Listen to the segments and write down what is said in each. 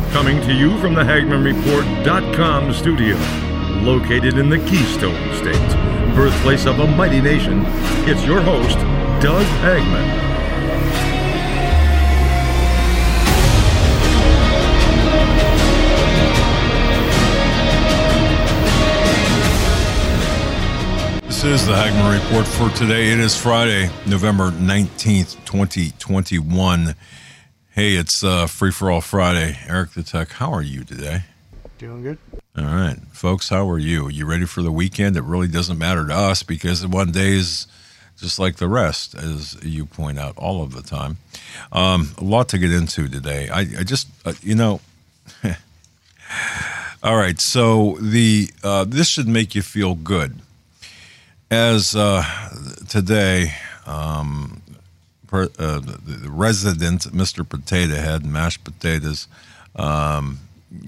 Coming to you from the HagmannReport.com studio, located in the Keystone State, birthplace of a mighty nation, it's your host, Doug Hagmann. This is the Hagmann Report for today. It is Friday, November 19th, 2021. Hey, it's Free For All Friday. Eric the Tech, how are you today? Doing good. All right. Folks, how are you? You ready for the weekend? It really doesn't matter to us because one day is just like the rest, as you point out all of the time. A lot to get into today. I just, all right, so this should make you feel good. As today, the resident Mr. Potato Head, mashed potatoes, gone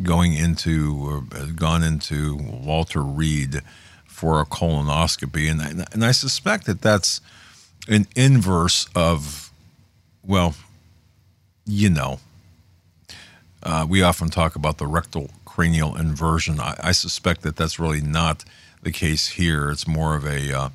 into Walter Reed for a colonoscopy, and I suspect that that's an inverse of, well, we often talk about the rectal cranial inversion. I suspect that that's really not the case here. It's more of a,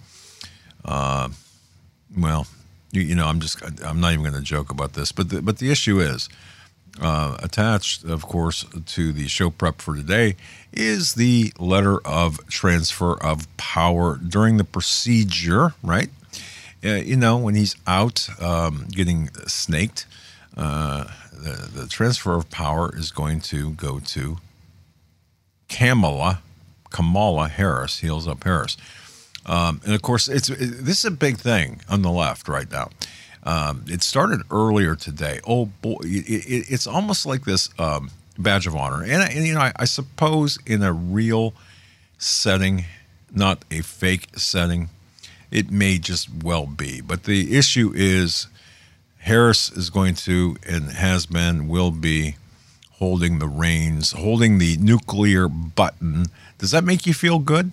I'm not even going to joke about this, but the issue is, attached, of course, to the show prep for today is the letter of transfer of power during the procedure, right? When he's out getting snaked, the transfer of power is going to go to Kamala Harris, Heels Up Harris. And of course, this is a big thing on the left right now. It started earlier today. Oh boy, it's almost like this badge of honor. And I suppose in a real setting, not a fake setting, it may just well be. But the issue is Harris is going to, and has been, will be, holding the reins, holding the nuclear button. Does that make you feel good?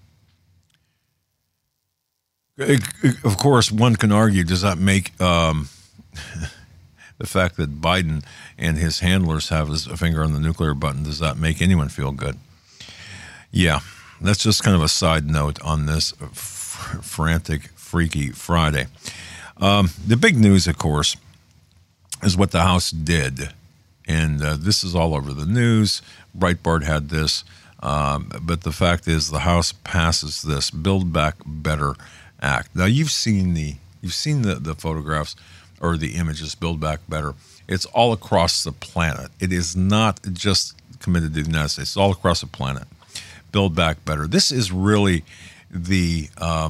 Of course, one can argue, does that make the fact that Biden and his handlers have his finger on the nuclear button, does that make anyone feel good? Yeah, that's just kind of a side note on this frantic, freaky Friday. The big news, of course, is what the House did. And this is all over the news. Breitbart had this. But the fact is the House passes this Build Back Better Act. Now, you've seen the photographs or the images, Build Back Better. It's all across the planet. It is not just committed to the United States. It's all across the planet. Build Back Better. This is really the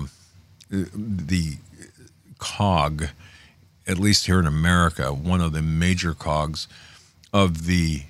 cog, at least here in America, one of the major cogs of the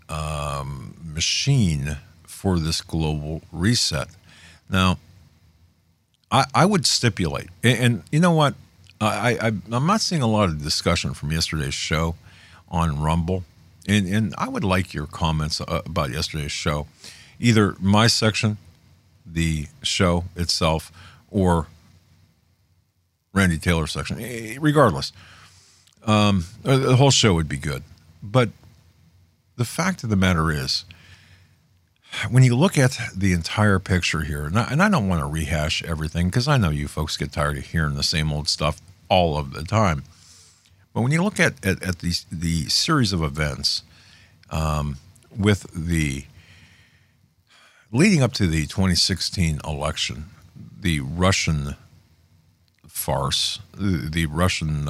machine for this global reset. Now, I would stipulate, and you know what? I'm not seeing a lot of discussion from yesterday's show on Rumble, and I would like your comments about yesterday's show, either my section, the show itself, or Randy Taylor's section. Regardless, the whole show would be good. But the fact of the matter is, when you look at the entire picture here, and I don't want to rehash everything because I know you folks get tired of hearing the same old stuff all of the time. But when you look at the series of events with the leading up to the 2016 election, the Russian farce, the Russian,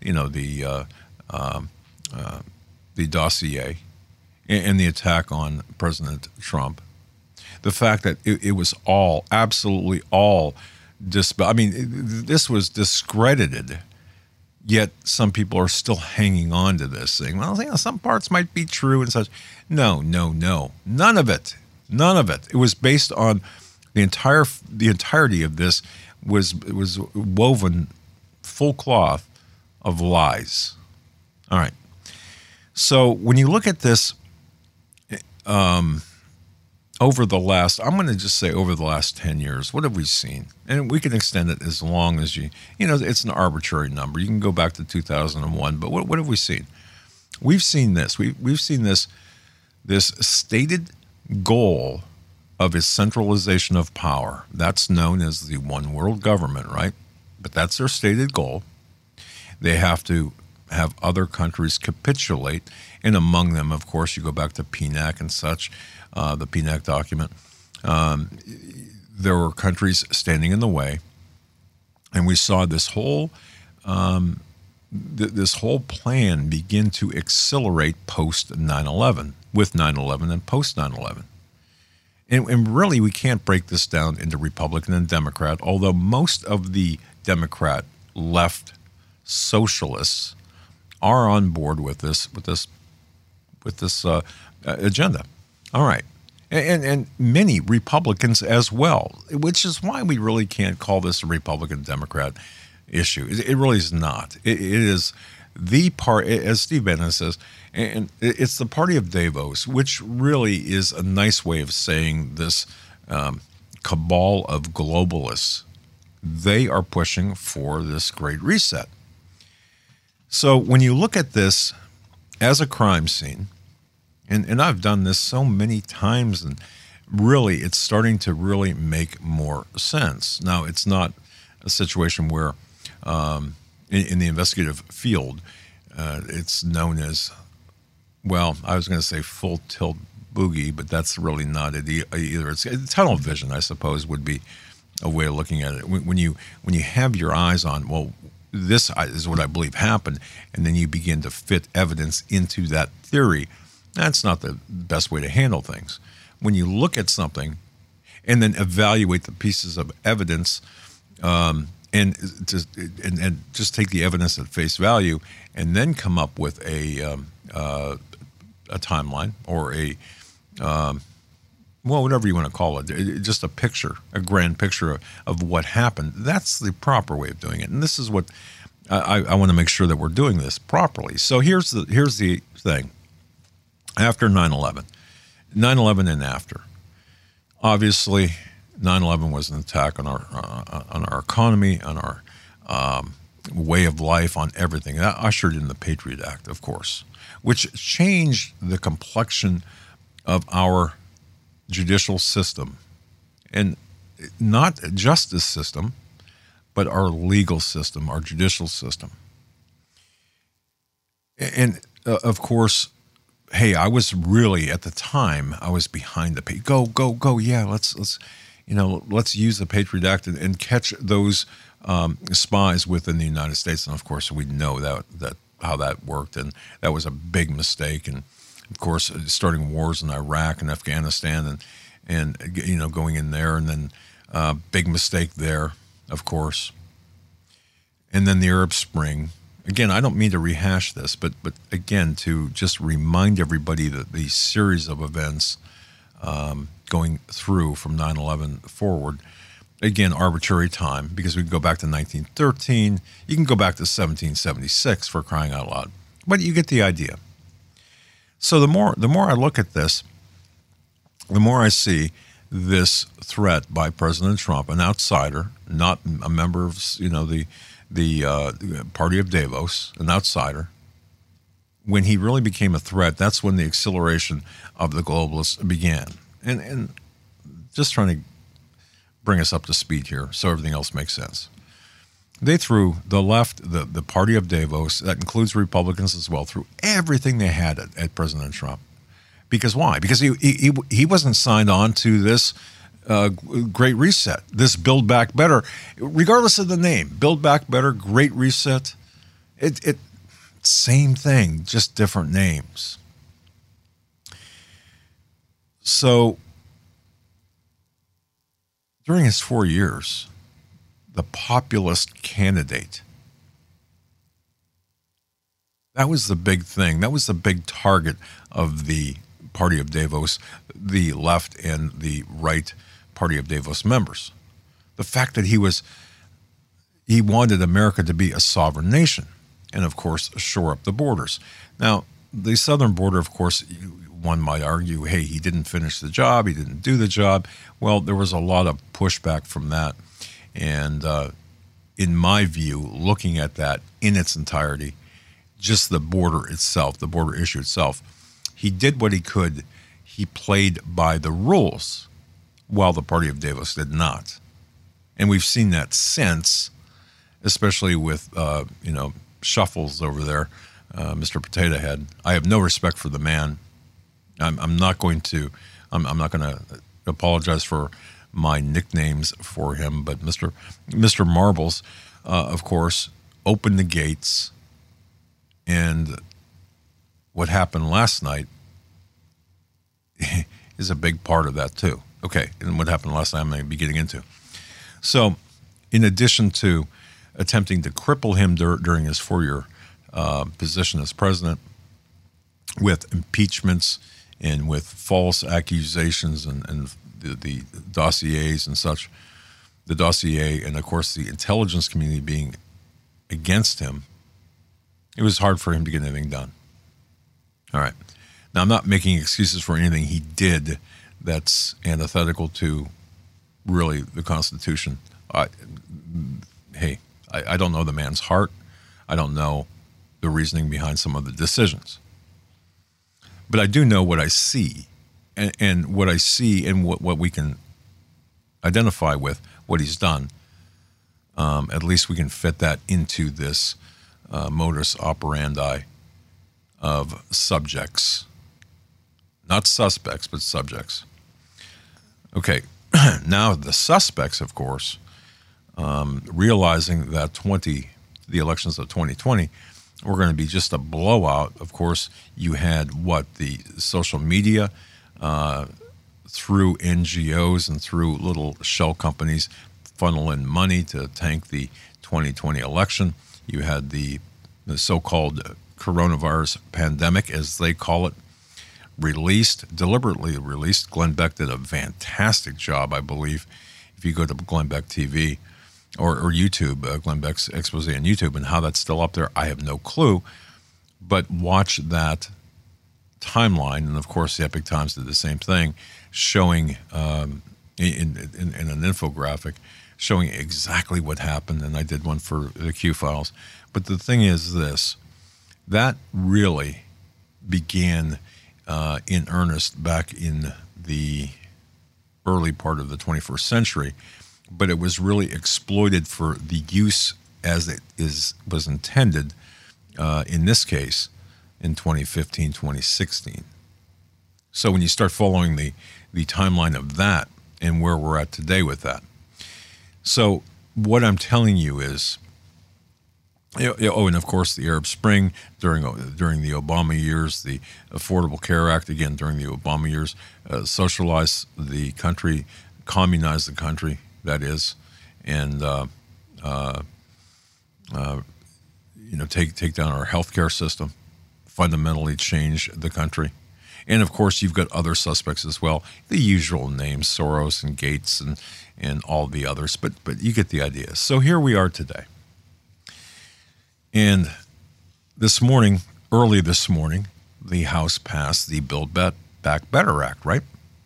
the dossier, and the attack on President Trump, the fact that it was absolutely all this was discredited, yet some people are still hanging on to this thing. Well, some parts might be true and such. No. None of it. It was based on the entirety of this was woven full cloth of lies. All right. So when you look at this, over the last 10 years, what have we seen? And we can extend it as long as it's an arbitrary number. You can go back to 2001, but what have we seen? We've seen this. We've seen this this stated goal of its centralization of power. That's known as the one world government, right? But that's their stated goal. They have to have other countries capitulate, and among them, of course, you go back to PNAC and such, the PNAC document. There were countries standing in the way, and we saw this whole plan begin to accelerate post 9/11, with 9/11 and post 9/11. And really, we can't break this down into Republican and Democrat, although most of the Democrat left socialists are on board with this agenda. All right. And many Republicans as well, which is why we really can't call this a Republican-Democrat issue. It really is not. It is the part, as Steve Bannon says, and it's the party of Davos, which really is a nice way of saying this cabal of globalists. They are pushing for this great reset. So when you look at this as a crime scene, and I've done this so many times, and really it's starting to really make more sense. Now, it's not a situation where in the investigative field, it's known as, well, I was going to say full tilt boogie, but that's really not it either. It's tunnel vision, I suppose, would be a way of looking at it. When you have your eyes on, well, this is what I believe happened, and then you begin to fit evidence into that theory, that's not the best way to handle things. When you look at something and then evaluate the pieces of evidence and just take the evidence at face value and then come up with a timeline or well, whatever you want to call it, just a picture, a grand picture of what happened. That's the proper way of doing it. And this is what I want to make sure that we're doing this properly. So here's the thing. After 9/11, 9/11 and after, obviously 9/11 was an attack on our economy, on our way of life, on everything. That ushered in the Patriot Act, of course, which changed the complexion of our judicial system, and not justice system, but our legal system, our judicial system. And of course, hey, I was really, at the time, I was behind the go. Yeah, let's use the Patriot Act and catch those spies within the United States. And of course, we know that how that worked, and that was a big mistake. And of course, starting wars in Iraq and Afghanistan, and going in there, and then big mistake there, of course. And then the Arab Spring. Again, I don't mean to rehash this, but again, to just remind everybody that the series of events going through from 9/11 forward, again, arbitrary time, because we can go back to 1913, you can go back to 1776 for crying out loud, but you get the idea. So the more I look at this, the more I see this threat by President Trump, an outsider, not a member of the party of Davos, an outsider. When he really became a threat, that's when the acceleration of the globalists began. And just trying to bring us up to speed here so everything else makes sense. They threw the left, the party of Davos, that includes Republicans as well, threw everything they had at President Trump. Because why? Because he wasn't signed on to this Great Reset, this Build Back Better, regardless of the name. Build Back Better, Great Reset, it same thing, just different names. So during his 4 years, the populist candidate, that was the big thing. That was the big target of the party of Davos, the left and the right party of Davos members. The fact that he wanted America to be a sovereign nation and, of course, shore up the borders. Now, the southern border, of course, one might argue, hey, he didn't finish the job, he didn't do the job. Well, there was a lot of pushback from that. And in my view, looking at that in its entirety, just the border itself, the border issue itself, he did what he could he played by the rules, while the party of Davos did not. And we've seen that since, especially with, Shuffles over there, Mr. Potato Head. I have no respect for the man. I'm not going to apologize for my nicknames for him, but Mr. Marbles, of course, opened the gates, and what happened last night is a big part of that too. Okay, and what happened last night I'm going to be getting into. So, in addition to attempting to cripple him during his 4-year position as president with impeachments and with false accusations and the dossiers and such, the dossier and, of course, the intelligence community being against him, it was hard for him to get anything done. All right. Now, I'm not making excuses for anything he did that's antithetical to really the Constitution. I don't know the man's heart. I don't know the reasoning behind some of the decisions. But I do know what I see. And what I see and what we can identify with what he's done, at least we can fit that into this modus operandi of subjects. Not suspects, but subjects. Okay, now the suspects, of course, realizing that the elections of 2020 were going to be just a blowout. Of course, you had the social media through NGOs and through little shell companies funnel in money to tank the 2020 election. You had the so-called coronavirus pandemic, as they call it, deliberately released. Glenn Beck did a fantastic job, I believe. If you go to Glenn Beck TV or YouTube, Glenn Beck's expose on YouTube, and how that's still up there, I have no clue. But watch that timeline, and of course the Epic Times did the same thing, showing in an infographic showing exactly what happened, and I did one for the Q Files. But the thing is this, that really began in earnest back in the early part of the 21st century, but it was really exploited for the use as it was intended in this case in 2015, 2016. So when you start following the timeline of that and where we're at today with that. So what I'm telling you is, and of course the Arab Spring during the Obama years, the Affordable Care Act, again, during the Obama years, socialized the country, communized the country, that is, and take down our healthcare system, fundamentally change the country. And of course, you've got other suspects as well, the usual names, Soros and Gates and all the others, but you get the idea. So here we are today. And early this morning, the House passed the Build Back Better Act, right?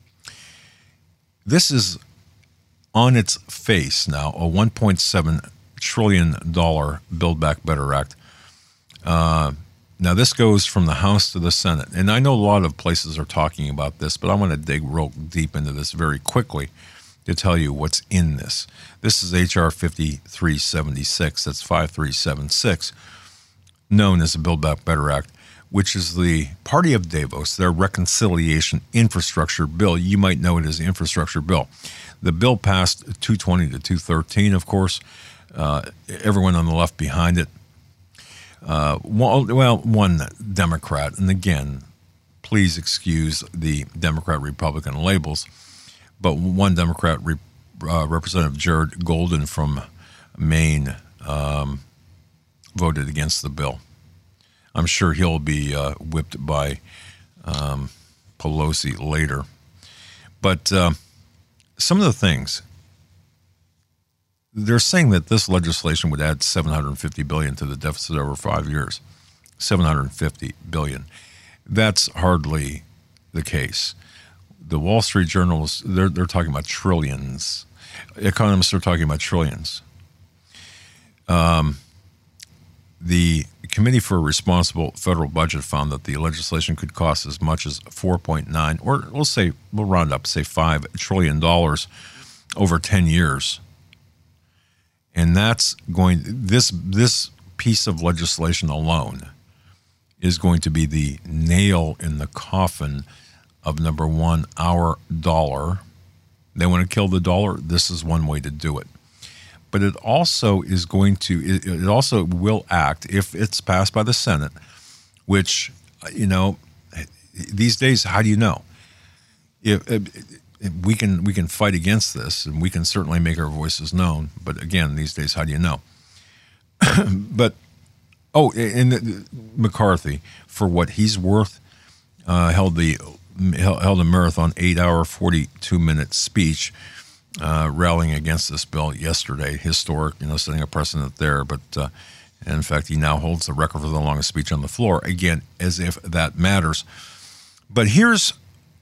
This is on its face now a $1.7 trillion Build Back Better Act. Now, this goes from the House to the Senate. And I know a lot of places are talking about this, but I want to dig real deep into this very quickly to tell you what's in this. This is H.R. 5376, that's 5376, known as the Build Back Better Act, which is the party of Davos, their reconciliation infrastructure bill. You might know it as the infrastructure bill. The bill passed 220 to 213, of course. Everyone on the left behind it. One Democrat, and again, please excuse the Democrat-Republican labels, but one Democrat, Representative Jared Golden from Maine, voted against the bill. I'm sure he'll be whipped by Pelosi later. But some of the things, they're saying that this legislation would add $750 billion to the deficit over 5 years. $750 billion. That's hardly the case. The Wall Street Journal, they're talking about trillions. Economists are talking about trillions. The Committee for a Responsible Federal Budget found that the legislation could cost as much as 4.9, or we'll round up, say $5 trillion over 10 years. And that's this piece of legislation alone is going to be the nail in the coffin of, number one, our dollar. They want to kill the dollar. This is one way to do it. But it also is going to, it also will act, if it's passed by the Senate, which, these days, how do you know? If we can fight against this, and we can certainly make our voices known. But again, these days, how do you know? But McCarthy, for what he's worth, held a marathon 8-hour, 42-minute speech rallying against this bill yesterday. Historic, setting a precedent there. But in fact, he now holds the record for the longest speech on the floor. Again, as if that matters. But here's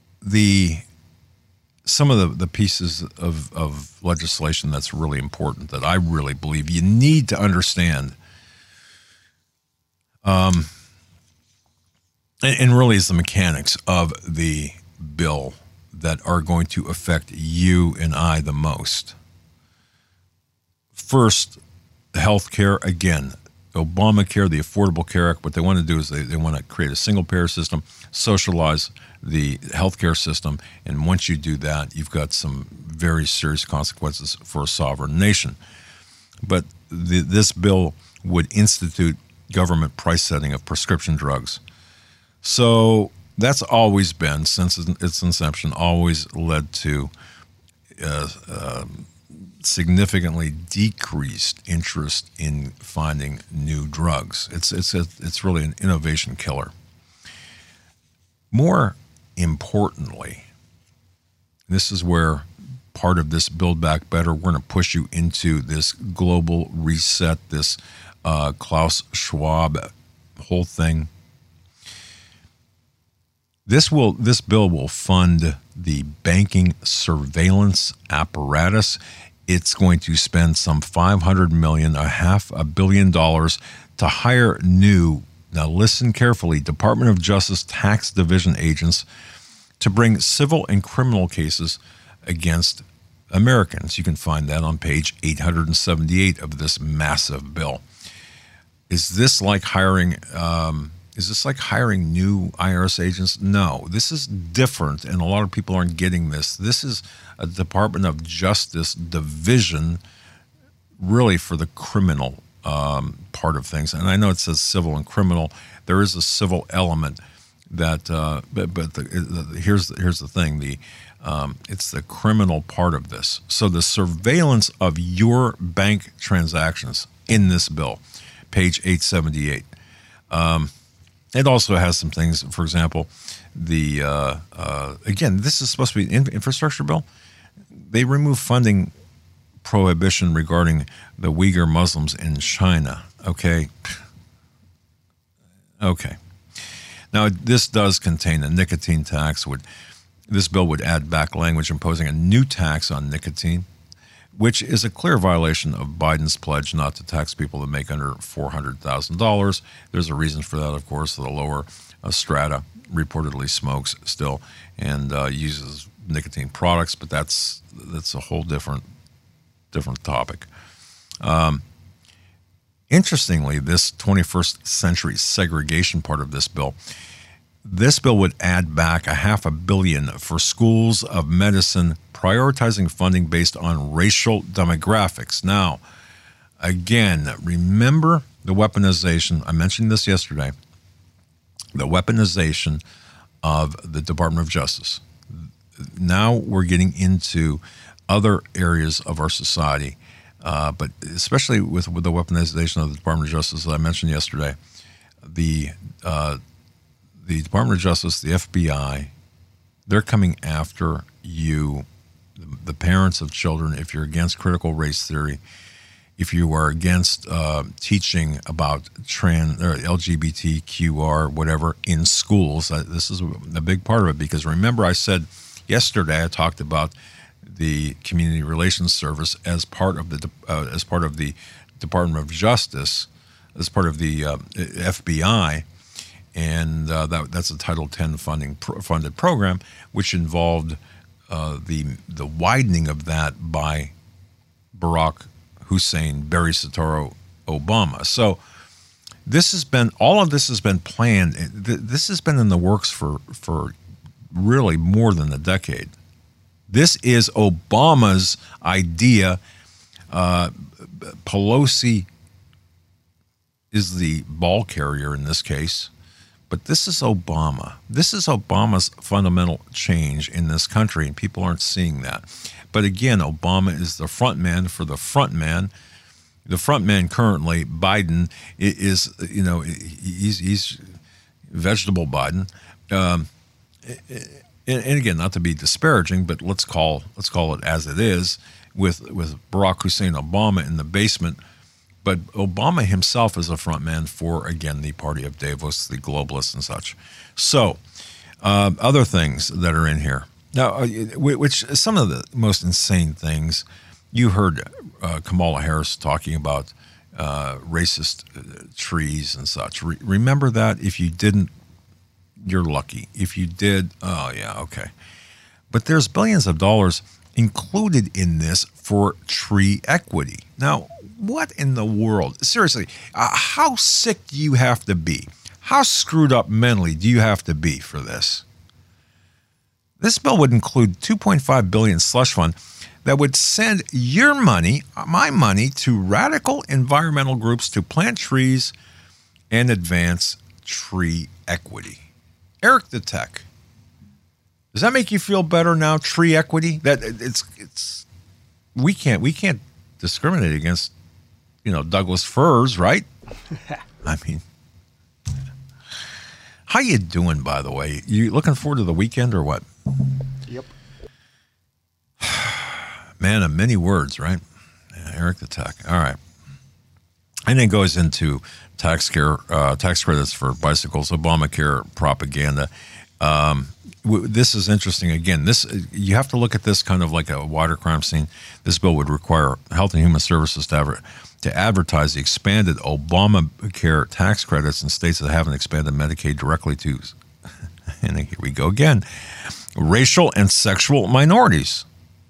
some of the pieces of legislation that's really important, that I really believe you need to understand. And really is the mechanics of the bill that are going to affect you and I the most. First, health care. Again, Obamacare, the Affordable Care Act, what they want to do is they want to create a single-payer system, socialize the healthcare system, and once you do that, you've got some very serious consequences for a sovereign nation. But this bill would institute government price setting of prescription drugs. So that's always been, since its inception, always led to significantly decreased interest in finding new drugs. It's really an innovation killer. More importantly, this is where part of this Build Back Better, we're going to push you into this global reset, this Klaus Schwab whole thing. This bill will fund the banking surveillance apparatus. It's going to spend some $500 million, $500 million to hire new, now listen carefully, Department of Justice Tax Division agents to bring civil and criminal cases against Americans. You can find that on page 878 of this massive bill. Is this like hiring new IRS agents? No, this is different, and a lot of people aren't getting this. This is a Department of Justice division, really for the criminal part of things. And I know it says civil and criminal. There is a civil element that, here's the thing: it's the criminal part of this. So the surveillance of your bank transactions in this bill, page 878. It also has some things, for example, again, this is supposed to be an infrastructure bill. They remove funding prohibition regarding the Uyghur Muslims in China. Okay. Now, this does contain a nicotine tax. This bill would add back language imposing a new tax on nicotine, which is a clear violation of Biden's pledge not to tax people that make under $400,000. There's a reason for that, of course. The lower strata reportedly smokes still and uses nicotine products, but that's a whole different topic. Interestingly, this 21st century segregation part of this bill would add back $500 million for schools of medicine, prioritizing funding based on racial demographics. Now, again, remember the weaponization. I mentioned this yesterday. The weaponization of the Department of Justice. Now we're getting into other areas of our society, but especially with the weaponization of the Department of Justice that I mentioned yesterday, the Department of Justice, the FBI, they're coming after you, the parents of children, if you're against critical race theory, if you are against teaching about trans or LGBTQR, whatever, in schools. This is a big part of it, because remember I said yesterday, I talked about the Community Relations Service as part of the Department of Justice as part of the FBI, and that's a Title X funded program, which involved the widening of that by Barack Hussein Barry Soetoro Obama. So all of this has been planned. This has been in the works for really more than a decade. This is Obama's idea. Pelosi is the ball carrier in this case, but this is Obama. This is Obama's fundamental change in this country, and people aren't seeing that. But again, Obama is the front man for the front man. The front man currently, Biden, is, he's vegetable Biden. And again, not to be disparaging, but let's call it as it is, with Barack Hussein Obama in the basement. But Obama himself is a front man for, again, the party of Davos, the globalists and such. So, other things that are in here. Now, which some of the most insane things, you heard Kamala Harris talking about racist trees and such. Remember that? If you didn't, you're lucky. If you did, oh yeah, okay. But there's billions of dollars included in this for tree equity. Now, what in the world? Seriously, how sick do you have to be? How screwed up mentally do you have to be for this? This bill would include $2.5 billion slush fund that would send your money, my money, to radical environmental groups to plant trees and advance tree equity. Eric the Tech, does that make you feel better now? Tree equity? That it's we can't discriminate against Douglas firs, right? I mean, how you doing, by the way? You looking forward to the weekend or what? Yep. Man of many words, right? Yeah, Eric the Tech. All right. And then goes into tax credits for bicycles, Obamacare propaganda. This is interesting. Again, you have to look at this kind of like a wider crime scene. This bill would require Health and Human Services to advertise the expanded Obamacare tax credits in states that haven't expanded Medicaid directly to, and here we go again, racial and sexual minorities.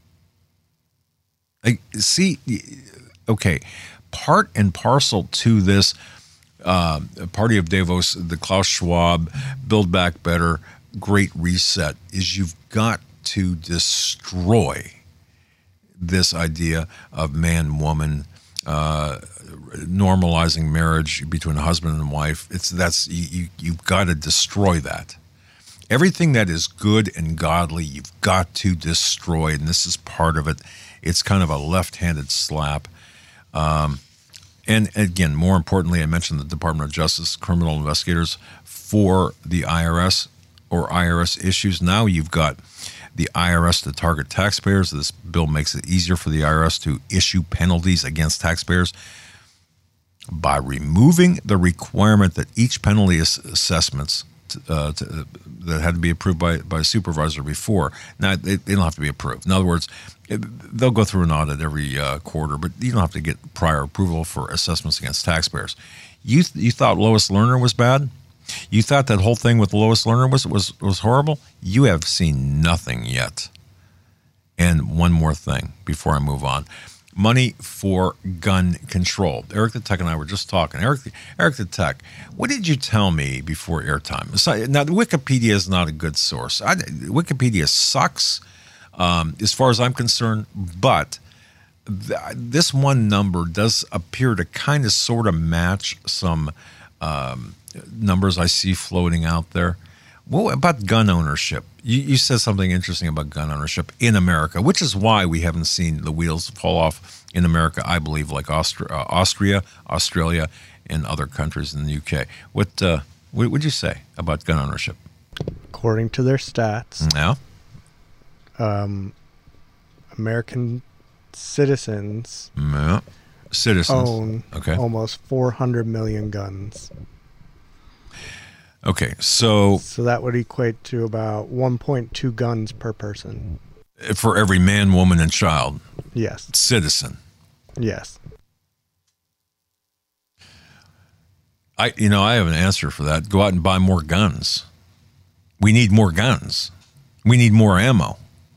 Okay, part and parcel to this Party of Davos, the Klaus Schwab, Build Back Better, Great Reset, is you've got to destroy this idea of man-woman, normalizing marriage between a husband and wife. You've got to destroy that. Everything that is good and godly, you've got to destroy, and this is part of it. It's kind of a left-handed slap. And again, more importantly, I mentioned the Department of Justice, criminal investigators for the IRS or IRS issues. Now you've got the IRS to target taxpayers. This bill makes it easier for the IRS to issue penalties against taxpayers by removing the requirement that each penalty assessments that had to be approved by a supervisor before. Now, they don't have to be approved. In other words, they'll go through an audit every quarter, but you don't have to get prior approval for assessments against taxpayers. You thought Lois Lerner was bad? You thought that whole thing with Lois Lerner was horrible? You have seen nothing yet. And one more thing before I move on. Money for gun control. Eric the Tech and I were just talking. Eric the Tech, what did you tell me before airtime? Now, Wikipedia is not a good source. Wikipedia sucks as far as I'm concerned, but this one number does appear to kind of sort of match some numbers I see floating out there. What about gun ownership? You said something interesting about gun ownership in America, which is why we haven't seen the wheels fall off in America, I believe, like Austria, Australia, and other countries in the UK. What would you say about gun ownership? According to their stats, yeah, American citizens own almost 400 million guns. Okay, so that would equate to about 1.2 guns per person. For every man, woman, and child. Yes. Citizen. Yes. I have an answer for that. Go out and buy more guns. We need more guns. We need more ammo.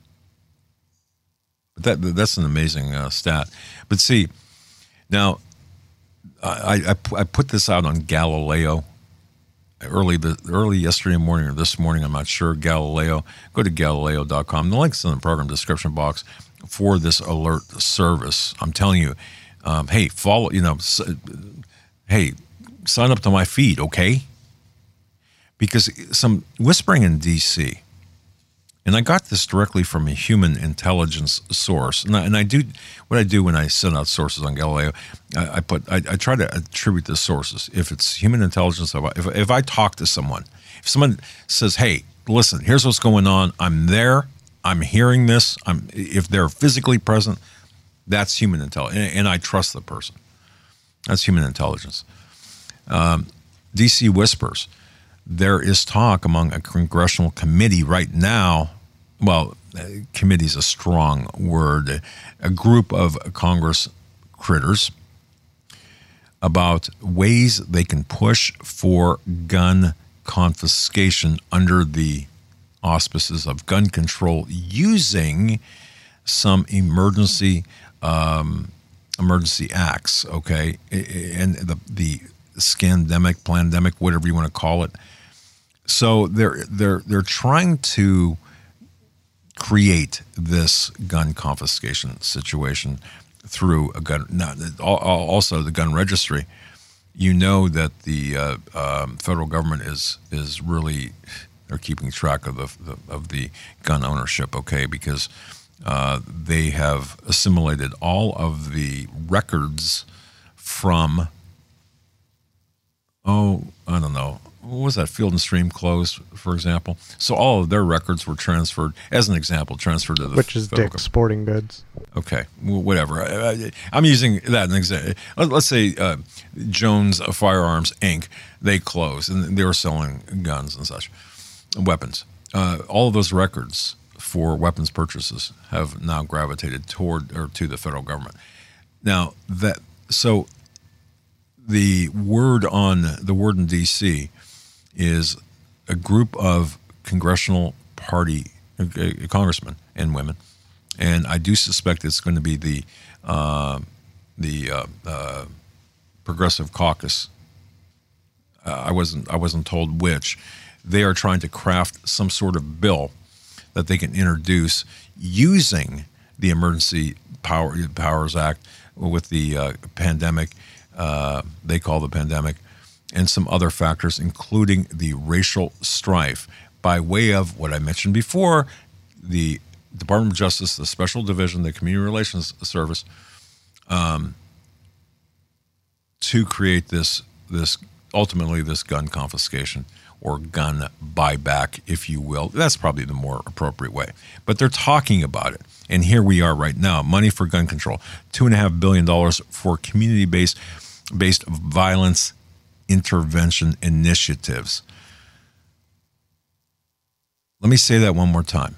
That's an amazing stat. But see, now I put this out on Galileo early yesterday morning or this morning. I'm not sure. Galileo. Go to Galileo.com. The link's in the program description box for this alert service. I'm telling you, hey, follow. Hey, sign up to my feed, okay? Because some whispering in D.C. And I got this directly from a human intelligence source. And I do what I do when I send out sources on Galileo. I try to attribute the sources. If it's human intelligence, if I talk to someone, if someone says, "Hey, listen, here's what's going on. I'm there. I'm hearing this. If they're physically present, that's human intelligence, and I trust the person. That's human intelligence." DC whispers. There is talk among a congressional committee right now. Well, committee is a strong word. A group of Congress critters about ways they can push for gun confiscation under the auspices of gun control using some emergency acts. Okay, and the scandemic, pandemic, whatever you want to call it. So they're trying to create this gun confiscation situation through a gun. Also, the gun registry. You know that the federal government is really, they're keeping track of the gun ownership. Okay, because they have assimilated all of the records from. I don't know. What was that? Field and Stream closed, for example. So all of their records were transferred, as an example, transferred to the which is Dick's Sporting Goods. Okay, whatever. I'm using that as an example. Let's say Jones Firearms Inc. They closed and they were selling guns and such, weapons. All of those records for weapons purchases have now gravitated toward or to the federal government. Now the word in D.C. is a group of congressional party congressmen and women, and I do suspect it's going to be the Progressive Caucus. I wasn't told which. They are trying to craft some sort of bill that they can introduce using the Emergency Powers Act with the pandemic. They call the pandemic, and some other factors, including the racial strife, by way of what I mentioned before, the Department of Justice, the Special Division, the Community Relations Service, to create this ultimately this gun confiscation or gun buyback, if you will. That's probably the more appropriate way. But they're talking about it. And here we are right now. Money for gun control. $2.5 billion for community-based violence intervention initiatives. Let me say that one more time.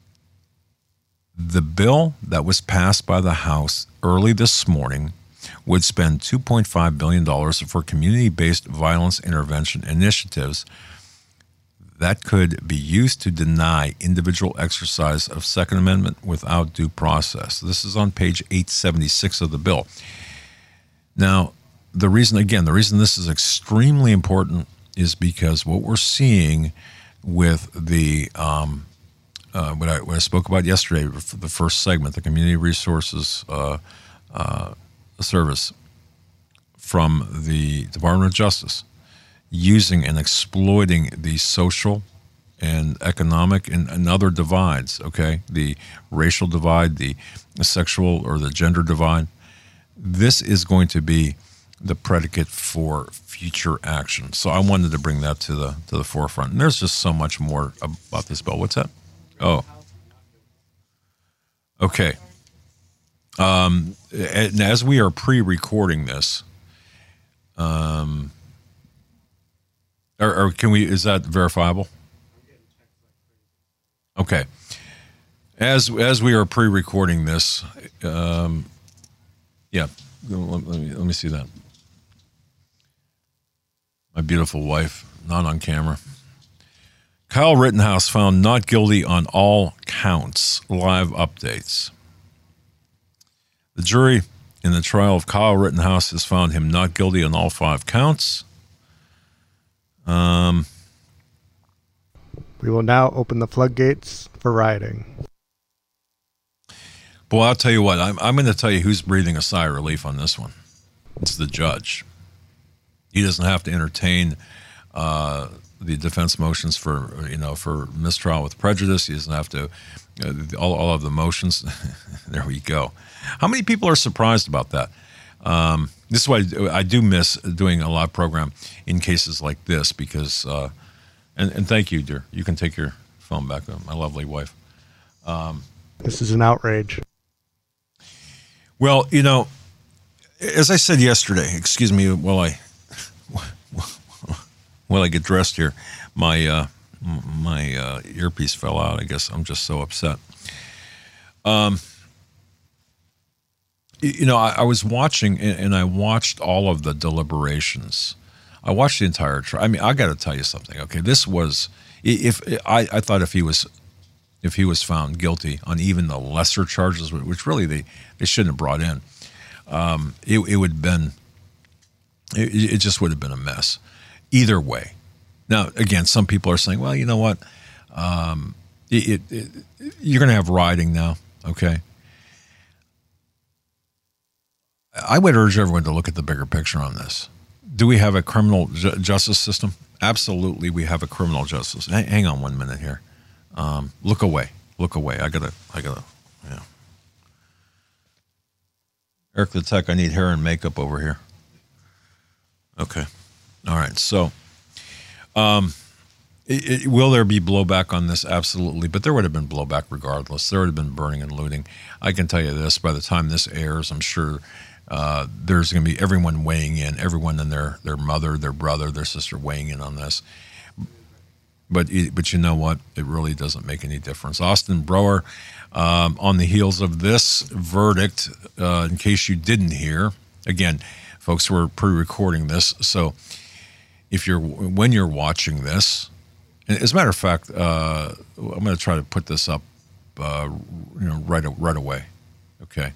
The bill that was passed by the House early this morning would spend $2.5 billion for community-based violence intervention initiatives that could be used to deny individual exercise of Second Amendment without due process. This is on page 876 of the bill. Now, the reason this is extremely important is because what we're seeing with the what I spoke about yesterday, the first segment, the Community Resources Service from the Department of Justice, using and exploiting the social and economic and other divides, okay? The racial divide, the sexual or the gender divide. This is going to be the predicate for future action. So I wanted to bring that to the forefront. And there's just so much more about this bill. What's that? Oh. Okay. And as we are pre-recording this, or can we? Is that verifiable? Okay. As we are pre-recording this, yeah. Let me see that. My beautiful wife, not on camera. Kyle Rittenhouse found not guilty on all counts. Live updates. The jury in the trial of Kyle Rittenhouse has found him not guilty on all 5 counts. We will now open the floodgates for rioting. Boy, I'll tell you what, I'm going to tell you who's breathing a sigh of relief on this one. It's the judge. He doesn't have to entertain the defense motions for mistrial with prejudice. He doesn't have to all of the motions. There we go. How many people are surprised about that? This is why I do miss doing a live program in cases like this because, and thank you, dear. You can take your phone back, my lovely wife. This is an outrage. Well, as I said yesterday, excuse me while I get dressed here, my earpiece fell out. I guess I'm just so upset. I was watching, and I watched all of the deliberations. I watched the entire trial. I mean, I got to tell you something. Okay, this was I thought if he was found guilty on even the lesser charges, which really they shouldn't have brought in, it would have been. It just would have been a mess. Either way. Now, again, some people are saying, well, you know what? You're going to have rioting now, okay? I would urge everyone to look at the bigger picture on this. Do we have a criminal justice system? Absolutely, we have a criminal justice. Hang on 1 minute here. Look away. I gotta, yeah. Eric the Tech, I need hair and makeup over here. Okay. All right. So, will there be blowback on this? Absolutely. But there would have been blowback regardless. There would have been burning and looting. I can tell you this, by the time this airs, I'm sure there's going to be everyone weighing in, everyone and their mother, their brother, their sister weighing in on this. But you know what? It really doesn't make any difference. Austin Brower, on the heels of this verdict, in case you didn't hear, again, folks, we're pre-recording this, so when you're watching this, as a matter of fact, I'm going to try to put this up, right away. Okay.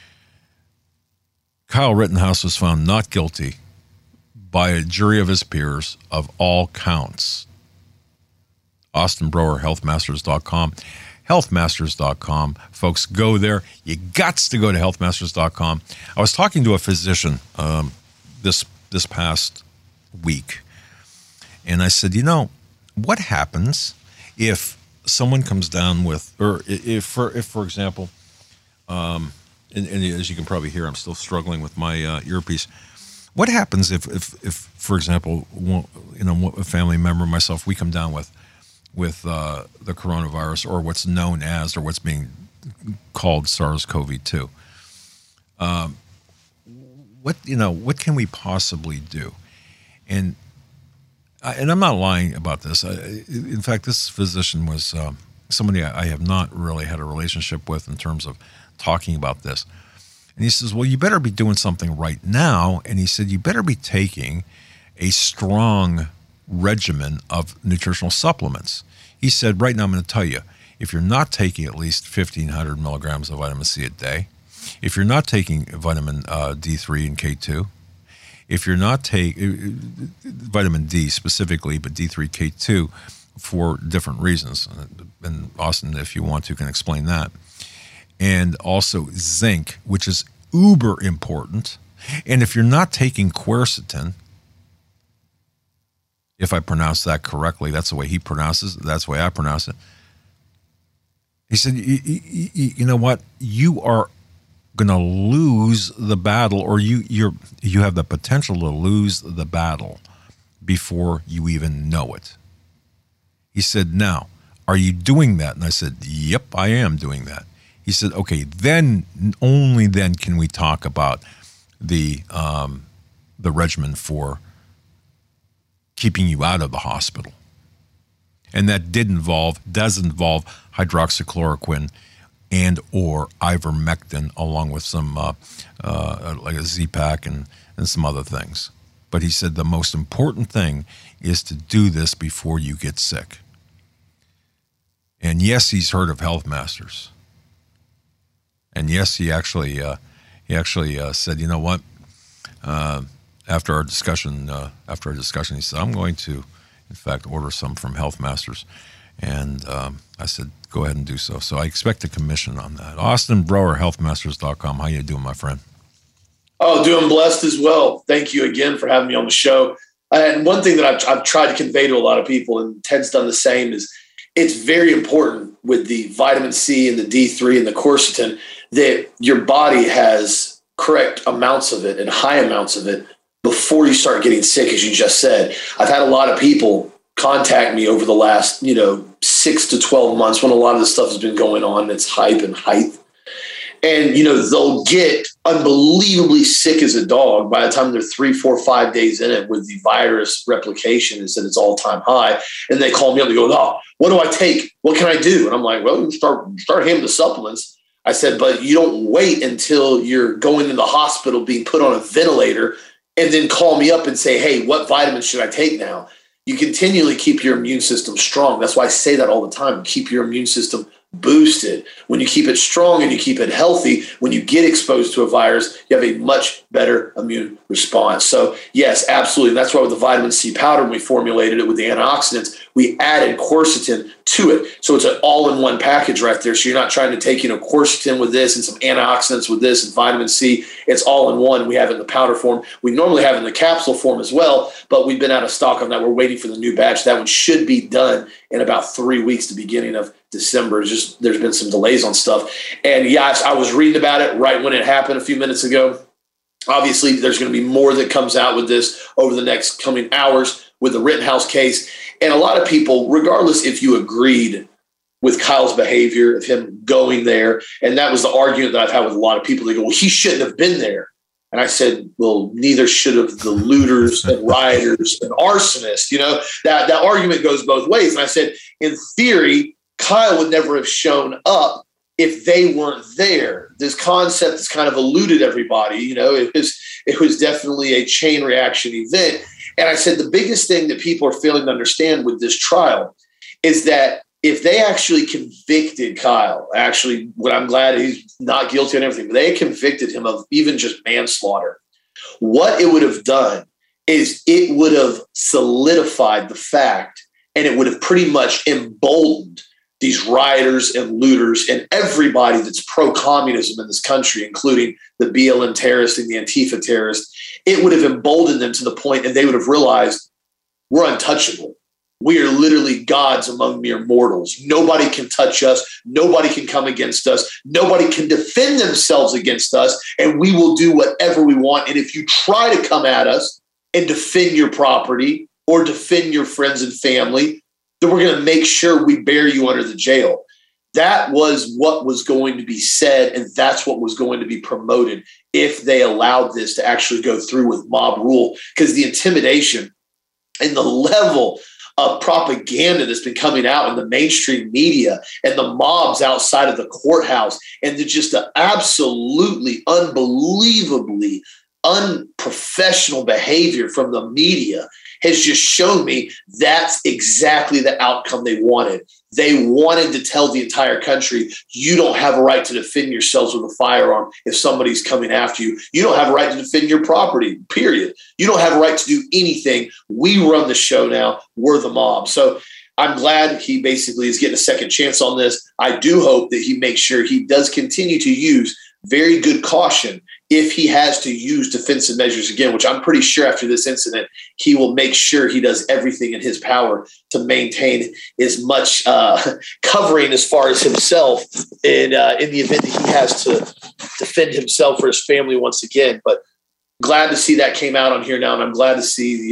Kyle Rittenhouse was found not guilty by a jury of his peers of all counts. Austin Brower, healthmasters.com. Healthmasters.com. Folks, go there. You gots to go to healthmasters.com. I was talking to a physician this past week, and I said, what happens if someone comes down with, or if for example, and as you can probably hear, I'm still struggling with my earpiece. What happens if for example, a family member, myself, we come down with the coronavirus, or what's known as, or what's being called SARS-CoV-2? What can we possibly do? And I'm not lying about this. In fact, this physician was somebody I have not really had a relationship with in terms of talking about this. And he says, well, you better be doing something right now. And he said, you better be taking a strong regimen of nutritional supplements. He said, right now I'm going to tell you, if you're not taking at least 1,500 milligrams of vitamin C a day, if you're not taking vitamin D3 and K2, if you're not taking vitamin D specifically, but D3, K2 for different reasons, and Austin, if you want to, can explain that, and also zinc, which is uber important, and if you're not taking quercetin, if I pronounce that correctly, that's the way he pronounces it, that's the way I pronounce it. He said, you know what? You are going to lose the battle, or you have the potential to lose the battle before you even know it. He said, now, are you doing that? And I said, yep, I am doing that. He said, okay, then, only then can we talk about the regimen for keeping you out of the hospital. And that does involve hydroxychloroquine and or ivermectin, along with some like a Z-Pak and some other things. But he said the most important thing is to do this before you get sick. And yes, he's heard of Health Masters. And yes, he actually said, you know what? After our discussion, he said, I'm going to, in fact, order some from Health Masters. And I said, go ahead and do so. So I expect a commission on that. Austin Brower, healthmasters.com. How you doing, my friend? Oh, doing blessed as well. Thank you again for having me on the show. And one thing that I've tried to convey to a lot of people, and Ted's done the same, is it's very important with the vitamin C and the D3 and the quercetin that your body has correct amounts of it and high amounts of it before you start getting sick, as you just said. I've had a lot of people contact me over the last, 6 to 12 months when a lot of this stuff has been going on. It's hype and height. And, they'll get unbelievably sick as a dog by the time they're 3, 4, 5 days in it with the virus replication is at its all-time high. And they call me up and go, oh, what do I take? What can I do? And I'm like, well, you start handing the supplements. I said, but you don't wait until you're going in the hospital being put on a ventilator and then call me up and say, hey, what vitamins should I take now? You continually keep your immune system strong. That's why I say that all the time. Keep your immune system boosted. When you keep it strong and you keep it healthy, when you get exposed to a virus, you have a much better immune response. So yes, absolutely. And that's why with the vitamin C powder, when we formulated it with the antioxidants, we added quercetin to it. So it's an all-in-one package right there. So you're not trying to take, quercetin with this and some antioxidants with this and vitamin C. It's all in one. We have it in the powder form. We normally have it in the capsule form as well, but we've been out of stock on that. We're waiting for the new batch. That one should be done in about 3 weeks, the beginning of December. Just there's been some delays on stuff. And yes, I was reading about it right when it happened a few minutes ago. Obviously, there's going to be more that comes out with this over the next coming hours with the Rittenhouse case. And a lot of people, regardless if you agreed with Kyle's behavior of him going there, and that was the argument that I've had with a lot of people. They go, well, he shouldn't have been there. And I said, well, neither should have the looters and rioters and arsonists. That argument goes both ways. And I said, in theory, Kyle would never have shown up if they weren't there. This concept has kind of eluded everybody. It was definitely a chain reaction event. And I said, the biggest thing that people are failing to understand with this trial is that if they actually convicted Kyle, what I'm glad he's not guilty on everything, but they convicted him of even just manslaughter, what it would have done is it would have solidified the fact, and it would have pretty much emboldened these rioters and looters and everybody that's pro-communism in this country, including the BLM terrorists and the Antifa terrorists. It would have emboldened them to the point, and they would have realized we're untouchable. We are literally gods among mere mortals. Nobody can touch us. Nobody can come against us. Nobody can defend themselves against us, and we will do whatever we want. And if you try to come at us and defend your property or defend your friends and family, then we're going to make sure we bury you under the jail. That was what was going to be said, and that's what was going to be promoted if they allowed this to actually go through with mob rule, because the intimidation and the level of propaganda that's been coming out in the mainstream media and the mobs outside of the courthouse and the absolutely unbelievably unprofessional behavior from the media has just shown me that's exactly the outcome they wanted. They wanted to tell the entire country, you don't have a right to defend yourselves with a firearm if somebody's coming after you. You don't have a right to defend your property, period. You don't have a right to do anything. We run the show now. We're the mob. So I'm glad he basically is getting a second chance on this. I do hope that he makes sure he does continue to use very good caution if he has to use defensive measures again, which I'm pretty sure after this incident, he will make sure he does everything in his power to maintain as much covering as far as himself in the event that he has to defend himself or his family once again. But glad to see that came out on here now. And I'm glad to see,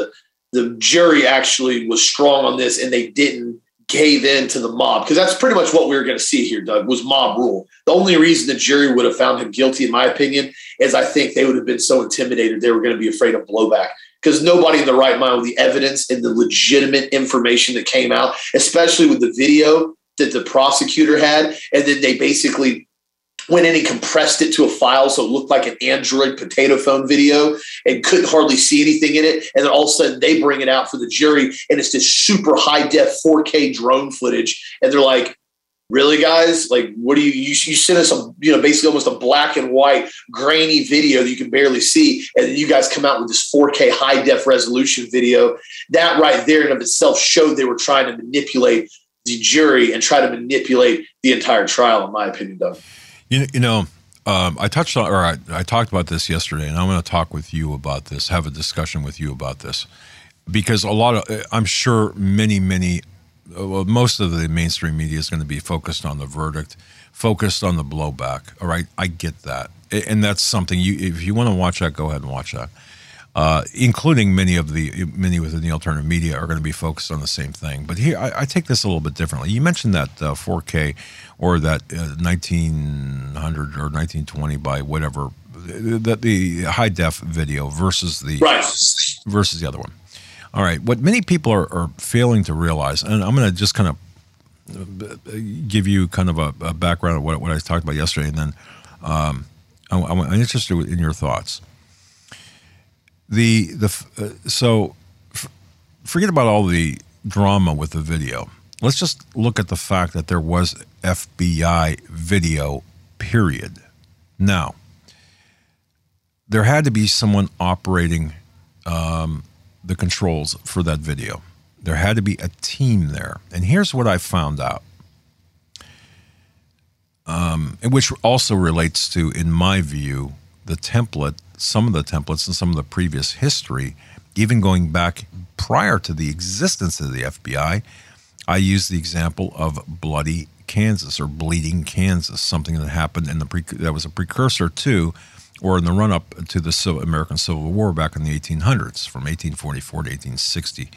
the jury actually was strong on this and they didn't gave in to the mob, because that's pretty much what we were going to see here, Doug, was mob rule. The only reason the jury would have found him guilty, in my opinion, is I think they would have been so intimidated they were going to be afraid of blowback, because nobody in the right mind with the evidence and the legitimate information that came out, especially with the video that the prosecutor had, and then they basically went in and compressed it to a file so it looked like an Android potato phone video and couldn't hardly see anything in it. And then all of a sudden they bring it out for the jury, and it's this super high def 4K drone footage. And they're like, really, guys? Like, what do you sent us basically almost a black and white grainy video that you can barely see. And then you guys come out with this 4K high def resolution video. That right there in of itself showed they were trying to manipulate the jury and try to manipulate the entire trial, in my opinion, Doug. I talked about this yesterday, and I'm going to talk with you about this, have a discussion with you about this, because I'm sure most of the mainstream media is going to be focused on the verdict, focused on the blowback. All right, I get that, and that's something if you want to watch that, go ahead and watch that. Including many within the alternative media are going to be focused on the same thing. But here, I take this a little bit differently. You mentioned that 4K or that 1900 or 1920 by whatever, that the high def video versus the other one. All right, what many people are failing to realize, and I'm going to just kind of give you kind of a background of what I talked about yesterday, and then I'm interested in your thoughts. So forget about all the drama with the video. Let's just look at the fact that there was FBI video, period. Now, there had to be someone operating the controls for that video. There had to be a team there. And here's what I found out, which also relates to, in my view, the template, some of the templates and some of the previous history, even going back prior to the existence of the FBI. I use the example of Bloody Kansas or Bleeding Kansas, something that happened that was a precursor to, or in the run-up to the American Civil War back in the 1800s, from 1844 to 1860,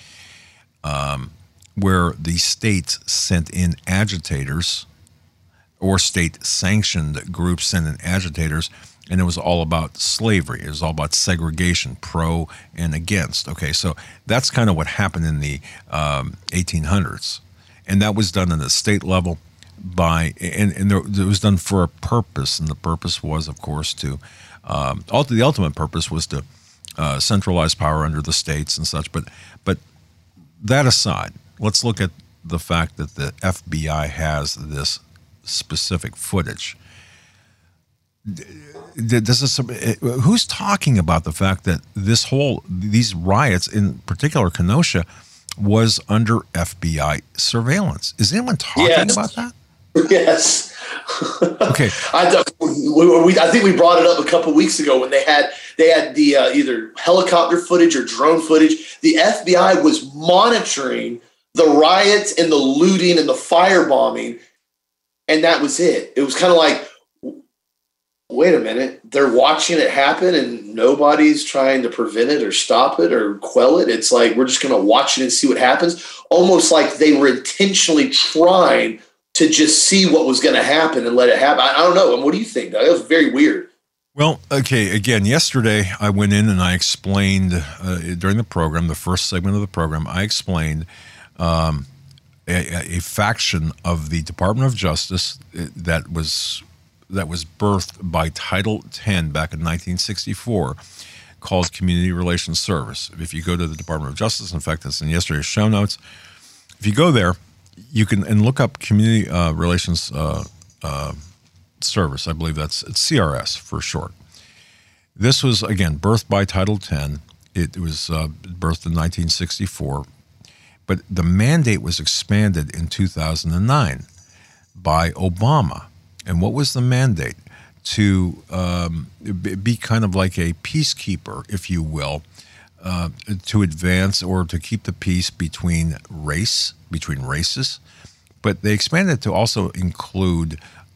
where the states sent in agitators, or state-sanctioned groups sent in agitators, and it was all about slavery. It was all about segregation, pro and against. Okay, so that's kind of what happened in the 1800s. And that was done at the state level it was done for a purpose. And the purpose was, of course, the ultimate purpose was to centralize power under the states and such. But that aside, let's look at the fact that the FBI has this specific footage. Who's talking about the fact that these riots, in particular Kenosha, was under FBI surveillance? Is anyone talking about that? Yes. Okay. I think we brought it up a couple weeks ago when they had the either helicopter footage or drone footage. The FBI was monitoring the riots and the looting and the firebombing, and that was it. It was kind of like, wait a minute, they're watching it happen and nobody's trying to prevent it or stop it or quell it. It's like, we're just going to watch it and see what happens. Almost like they were intentionally trying to just see what was going to happen and let it happen. I don't know. What do you think? That was very weird. Well, okay, again, yesterday I went in and I explained during the program, the first segment of the program, I explained a faction of the Department of Justice that was birthed by Title X back in 1964, called Community Relations Service. If you go to the Department of Justice, in fact, that's in yesterday's show notes. If you go there, you can look up Community Relations Service. I believe it's CRS for short. This was, again, birthed by Title X. It was birthed in 1964, but the mandate was expanded in 2009 by Obama. And what was the mandate? To be kind of like a peacekeeper, if you will, to advance or to keep the peace between races. But they expanded to also include,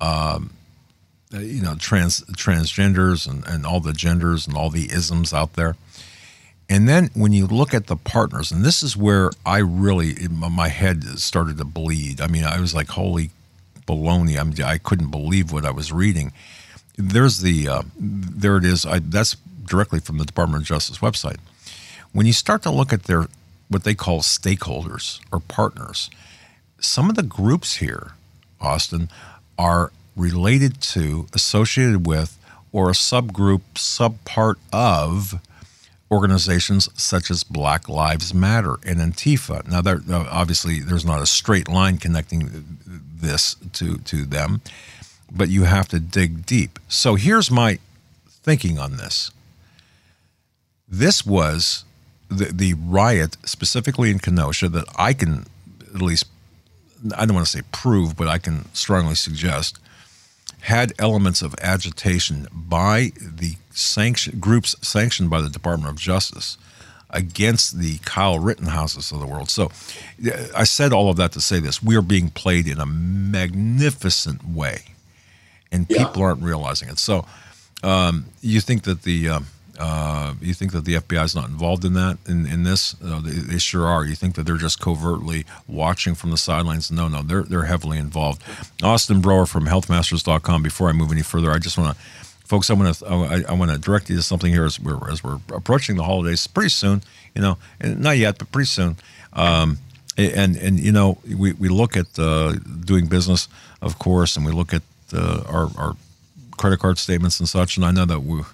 transgenders and all the genders and all the isms out there. And then when you look at the partners, and this is where my head started to bleed. I mean, I was like, holy baloney. I couldn't believe what I was reading. There it is. That's directly from the Department of Justice website. When you start to look at what they call stakeholders or partners, some of the groups here, Austin, are related to, associated with, or a subgroup, subpart of organizations such as Black Lives Matter and Antifa. Now, obviously, there's not a straight line connecting this to them, but you have to dig deep. So here's my thinking on this. This was the riot specifically in Kenosha that I can at least, I don't want to say prove, but I can strongly suggest, had elements of agitation by the groups sanctioned by the Department of Justice against the Kyle Rittenhouses of the world. So I said all of that to say this. We are being played in a magnificent way, and people aren't realizing it. So you think that the FBI is not involved in that, in this? They sure are. You think that they're just covertly watching from the sidelines? No, they're heavily involved. Austin Brower from healthmasters.com. Before I move any further, I just want to, folks, I want to direct you to something here as we're approaching the holidays pretty soon. And not yet, but pretty soon. And we look at doing business, of course, and we look at our credit card statements and such. And I know that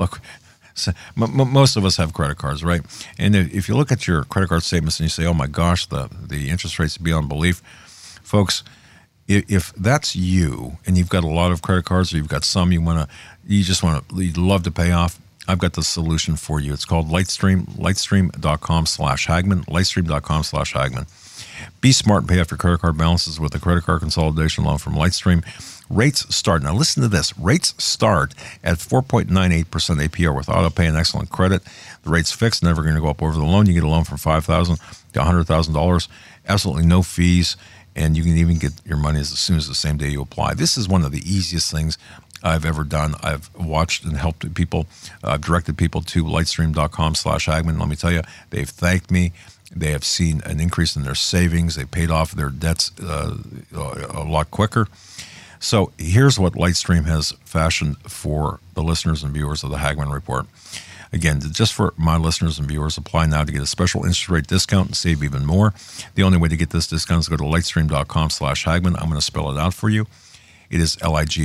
so most of us have credit cards, right? And if you look at your credit card statements and you say, "Oh my gosh, the interest rates are beyond belief," folks, if that's you and you've got a lot of credit cards, or you've got some you'd love to pay off, I've got the solution for you. It's called Lightstream, lightstream.com/Hagman, lightstream.com/Hagman. Be smart and pay off your credit card balances with a credit card consolidation loan from Lightstream. Rates start, now listen to this, rates start at 4.98% APR with auto pay and excellent credit. The rate's fixed, never going to go up over the loan. You get a loan from $5,000 to $100,000, absolutely no fees, and you can even get your money as soon as the same day you apply. This is one of the easiest things I've ever done. I've watched and helped people, directed people to lightstream.com/Hagman. Let me tell you, they've thanked me. They have seen an increase in their savings. They paid off their debts a lot quicker. So here's what Lightstream has fashioned for the listeners and viewers of the Hagman Report. Again, just for my listeners and viewers, apply now to get a special interest rate discount and save even more. The only way to get this discount is to go to lightstream.com/Hagman. I'm going to spell it out for you. It is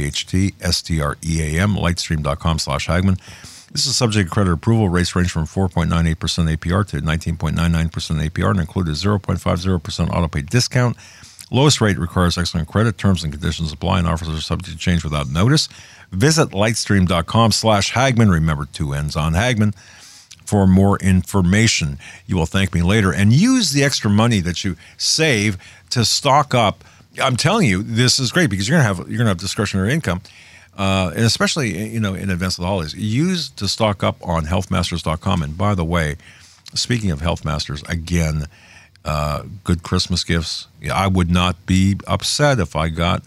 LIGHTSTREAM, lightstream.com/Hagman. This is subject to credit approval. Rates range from 4.98% APR to 19.99% APR and include a 0.50% auto pay discount. Lowest rate requires excellent credit. Terms and conditions apply, and offers are subject to change without notice. Visit lightstream.com/Hagman. Remember, 2 N's on Hagman for more information. You will thank me later. And use the extra money that you save to stock up. I'm telling you, this is great because you're gonna have discretionary income, and especially in advance of the holidays. Use to stock up on healthmasters.com. And by the way, speaking of Healthmasters, again, good Christmas gifts. I would not be upset if I got,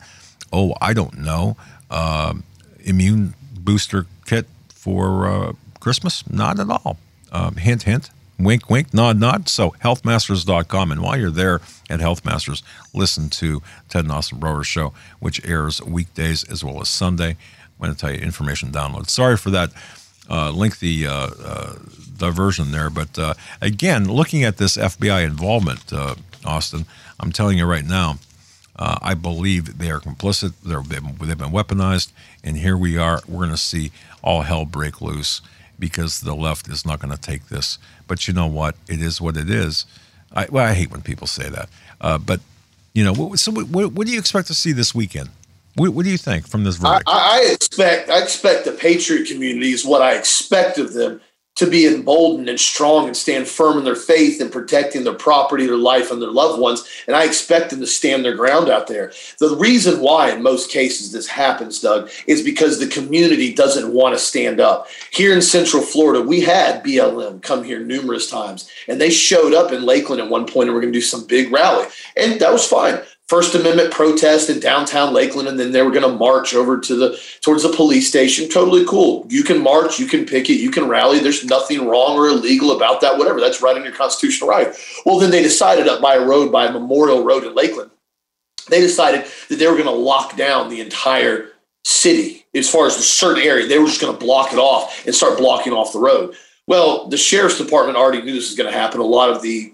immune booster kit for Christmas. Not at all. Hint, hint. Wink, wink. Nod, nod. So healthmasters.com. And while you're there at Healthmasters, listen to Ted and Austin Brower's show, which airs weekdays as well as Sunday. I'm going to tell you information download. Sorry for that lengthy diversion there. But again, looking at this FBI involvement, Austin, I'm telling you right now, I believe they are complicit. They've been weaponized. And here we are. We're going to see all hell break loose because the left is not going to take this. But you know what? It is what it is. I hate when people say that. But, so what do you expect to see this weekend? What do you think from this verdict? I expect the Patriot community is what I expect of them to be emboldened and strong and stand firm in their faith and protecting their property, their life, and their loved ones. And I expect them to stand their ground out there. The reason why in most cases this happens, Doug, is because the community doesn't want to stand up. Here in Central Florida, we had BLM come here numerous times, and they showed up in Lakeland at one point and we're going to do some big rally. And that was fine. First Amendment protest in downtown Lakeland, and then they were going to march over towards the police station. Totally cool. You can march, you can picket, you can rally. There's nothing wrong or illegal about that, whatever. That's right in your constitutional right. Well, then they decided up by Memorial Road in Lakeland, they decided that they were going to lock down the entire city as far as the certain area. They were just going to block it off and start blocking off the road. Well, the sheriff's department already knew this was going to happen. A lot of the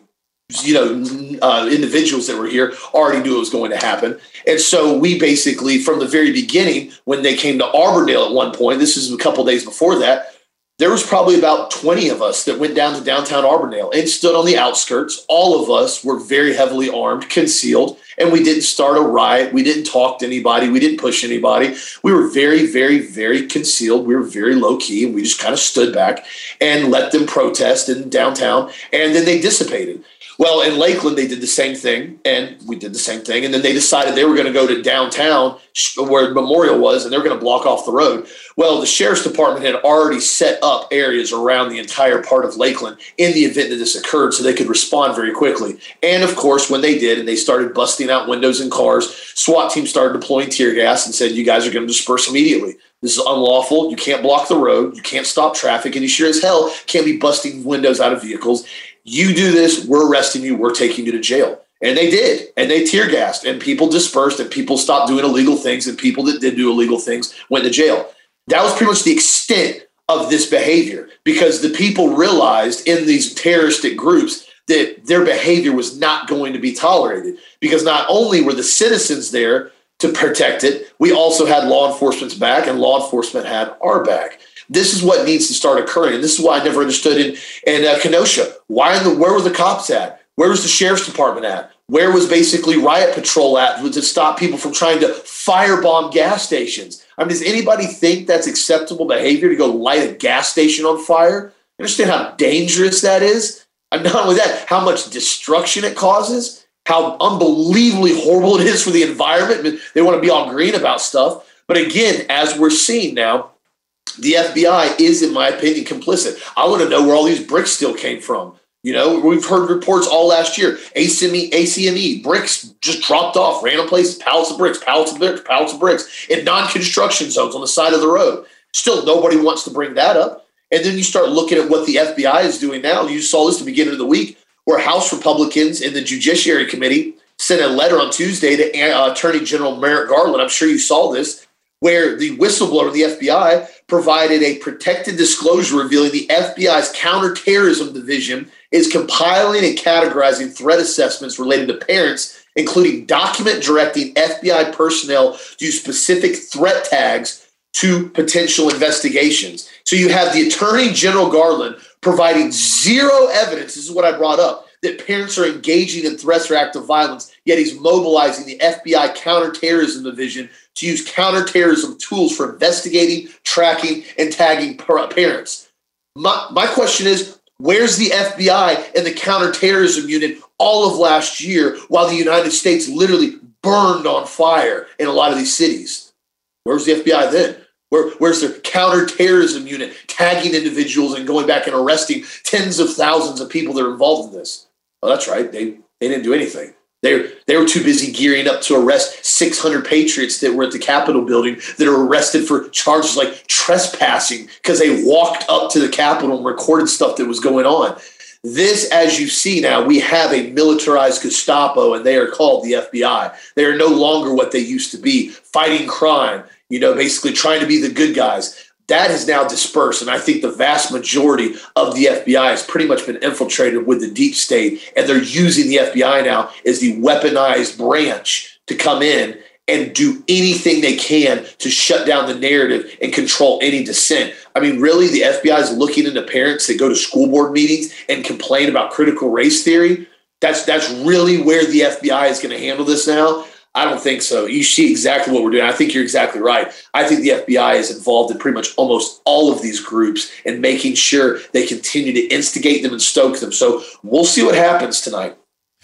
individuals that were here already knew it was going to happen. And so we basically, from the very beginning, when they came to Auburndale at one point, this is a couple days before that, there was probably about 20 of us that went down to downtown Auburndale and stood on the outskirts. All of us were very heavily armed, concealed, and we didn't start a riot. We didn't talk to anybody. We didn't push anybody. We were very, very, very concealed. We were very low key, and we just kind of stood back and let them protest in downtown, and then they dissipated. Well, in Lakeland, they did the same thing, and we did the same thing. And then they decided they were going to go to downtown where Memorial was, and they were going to block off the road. Well, the sheriff's department had already set up areas around the entire part of Lakeland in the event that this occurred so they could respond very quickly. And, of course, when they did and they started busting out windows and cars, SWAT team started deploying tear gas and said, you guys are going to disperse immediately. This is unlawful. You can't block the road. You can't stop traffic. And you sure as hell can't be busting windows out of vehicles. You do this, we're arresting you, we're taking you to jail. And they did, and they tear gassed, and people dispersed, and people stopped doing illegal things, and people that did do illegal things went to jail. That was pretty much the extent of this behavior, because the people realized in these terroristic groups that their behavior was not going to be tolerated, because not only were the citizens there to protect it, we also had law enforcement's back, and law enforcement had our back. This is what needs to start occurring. And this is why I never understood in Kenosha. Where were the cops at? Where was the sheriff's department at? Where was basically riot patrol at to stop people from trying to firebomb gas stations? I mean, does anybody think that's acceptable behavior to go light a gas station on fire? You understand how dangerous that is? And not only that, how much destruction it causes, how unbelievably horrible it is for the environment. They want to be all green about stuff. But again, as we're seeing now, the FBI is, in my opinion, complicit. I want to know where all these bricks still came from. You know, we've heard reports all last year. ACME, bricks just dropped off, random places, pallets of bricks in non-construction zones on the side of the road. Still, nobody wants to bring that up. And then you start looking at what the FBI is doing now. You saw this at the beginning of the week, where House Republicans in the Judiciary Committee sent a letter on Tuesday to Attorney General Merrick Garland. I'm sure you saw this, where the whistleblower of the FBI provided a protected disclosure revealing the FBI's counterterrorism division is compiling and categorizing threat assessments related to parents, including document directing FBI personnel to use specific threat tags to potential investigations. So you have the Attorney General Garland providing zero evidence, this is what I brought up, that parents are engaging in threats or acts of violence, yet he's mobilizing the FBI counterterrorism division to use counterterrorism tools for investigating, tracking, and tagging parents. My question is, where's the FBI and the counterterrorism unit all of last year while the United States literally burned on fire in a lot of these cities? Where's the FBI then? Where's their counterterrorism unit tagging individuals and going back and arresting tens of thousands of people that are involved in this? Oh, that's right. They didn't do anything. They were too busy gearing up to arrest 600 patriots that were at the Capitol building that are arrested for charges like trespassing because they walked up to the Capitol and recorded stuff that was going on. This, as you see now, we have a militarized Gestapo, and they are called the FBI. They are no longer what they used to be, fighting crime, basically trying to be the good guys. That has now dispersed, and I think the vast majority of the FBI has pretty much been infiltrated with the deep state, and they're using the FBI now as the weaponized branch to come in and do anything they can to shut down the narrative and control any dissent. I mean, really, the FBI is looking into parents that go to school board meetings and complain about critical race theory? That's really where the FBI is going to handle this now? I don't think so. You see exactly what we're doing. I think you're exactly right. I think the FBI is involved in pretty much almost all of these groups and making sure they continue to instigate them and stoke them. So we'll see what happens tonight.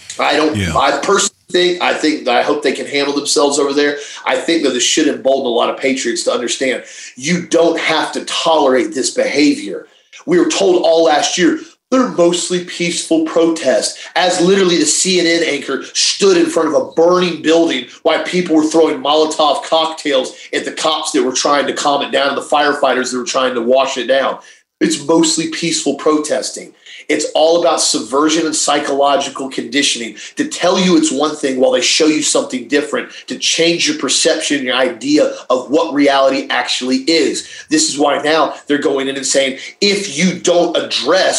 I personally I hope they can handle themselves over there. I think that this should embolden a lot of patriots to understand you don't have to tolerate this behavior. We were told all last year, they're mostly peaceful protests, as literally the CNN anchor stood in front of a burning building while people were throwing Molotov cocktails at the cops that were trying to calm it down and the firefighters that were trying to wash it down. It's mostly peaceful protesting. It's all about subversion and psychological conditioning to tell you it's one thing while they show you something different, to change your perception, your idea of what reality actually is. This is why now they're going in and saying, if you don't address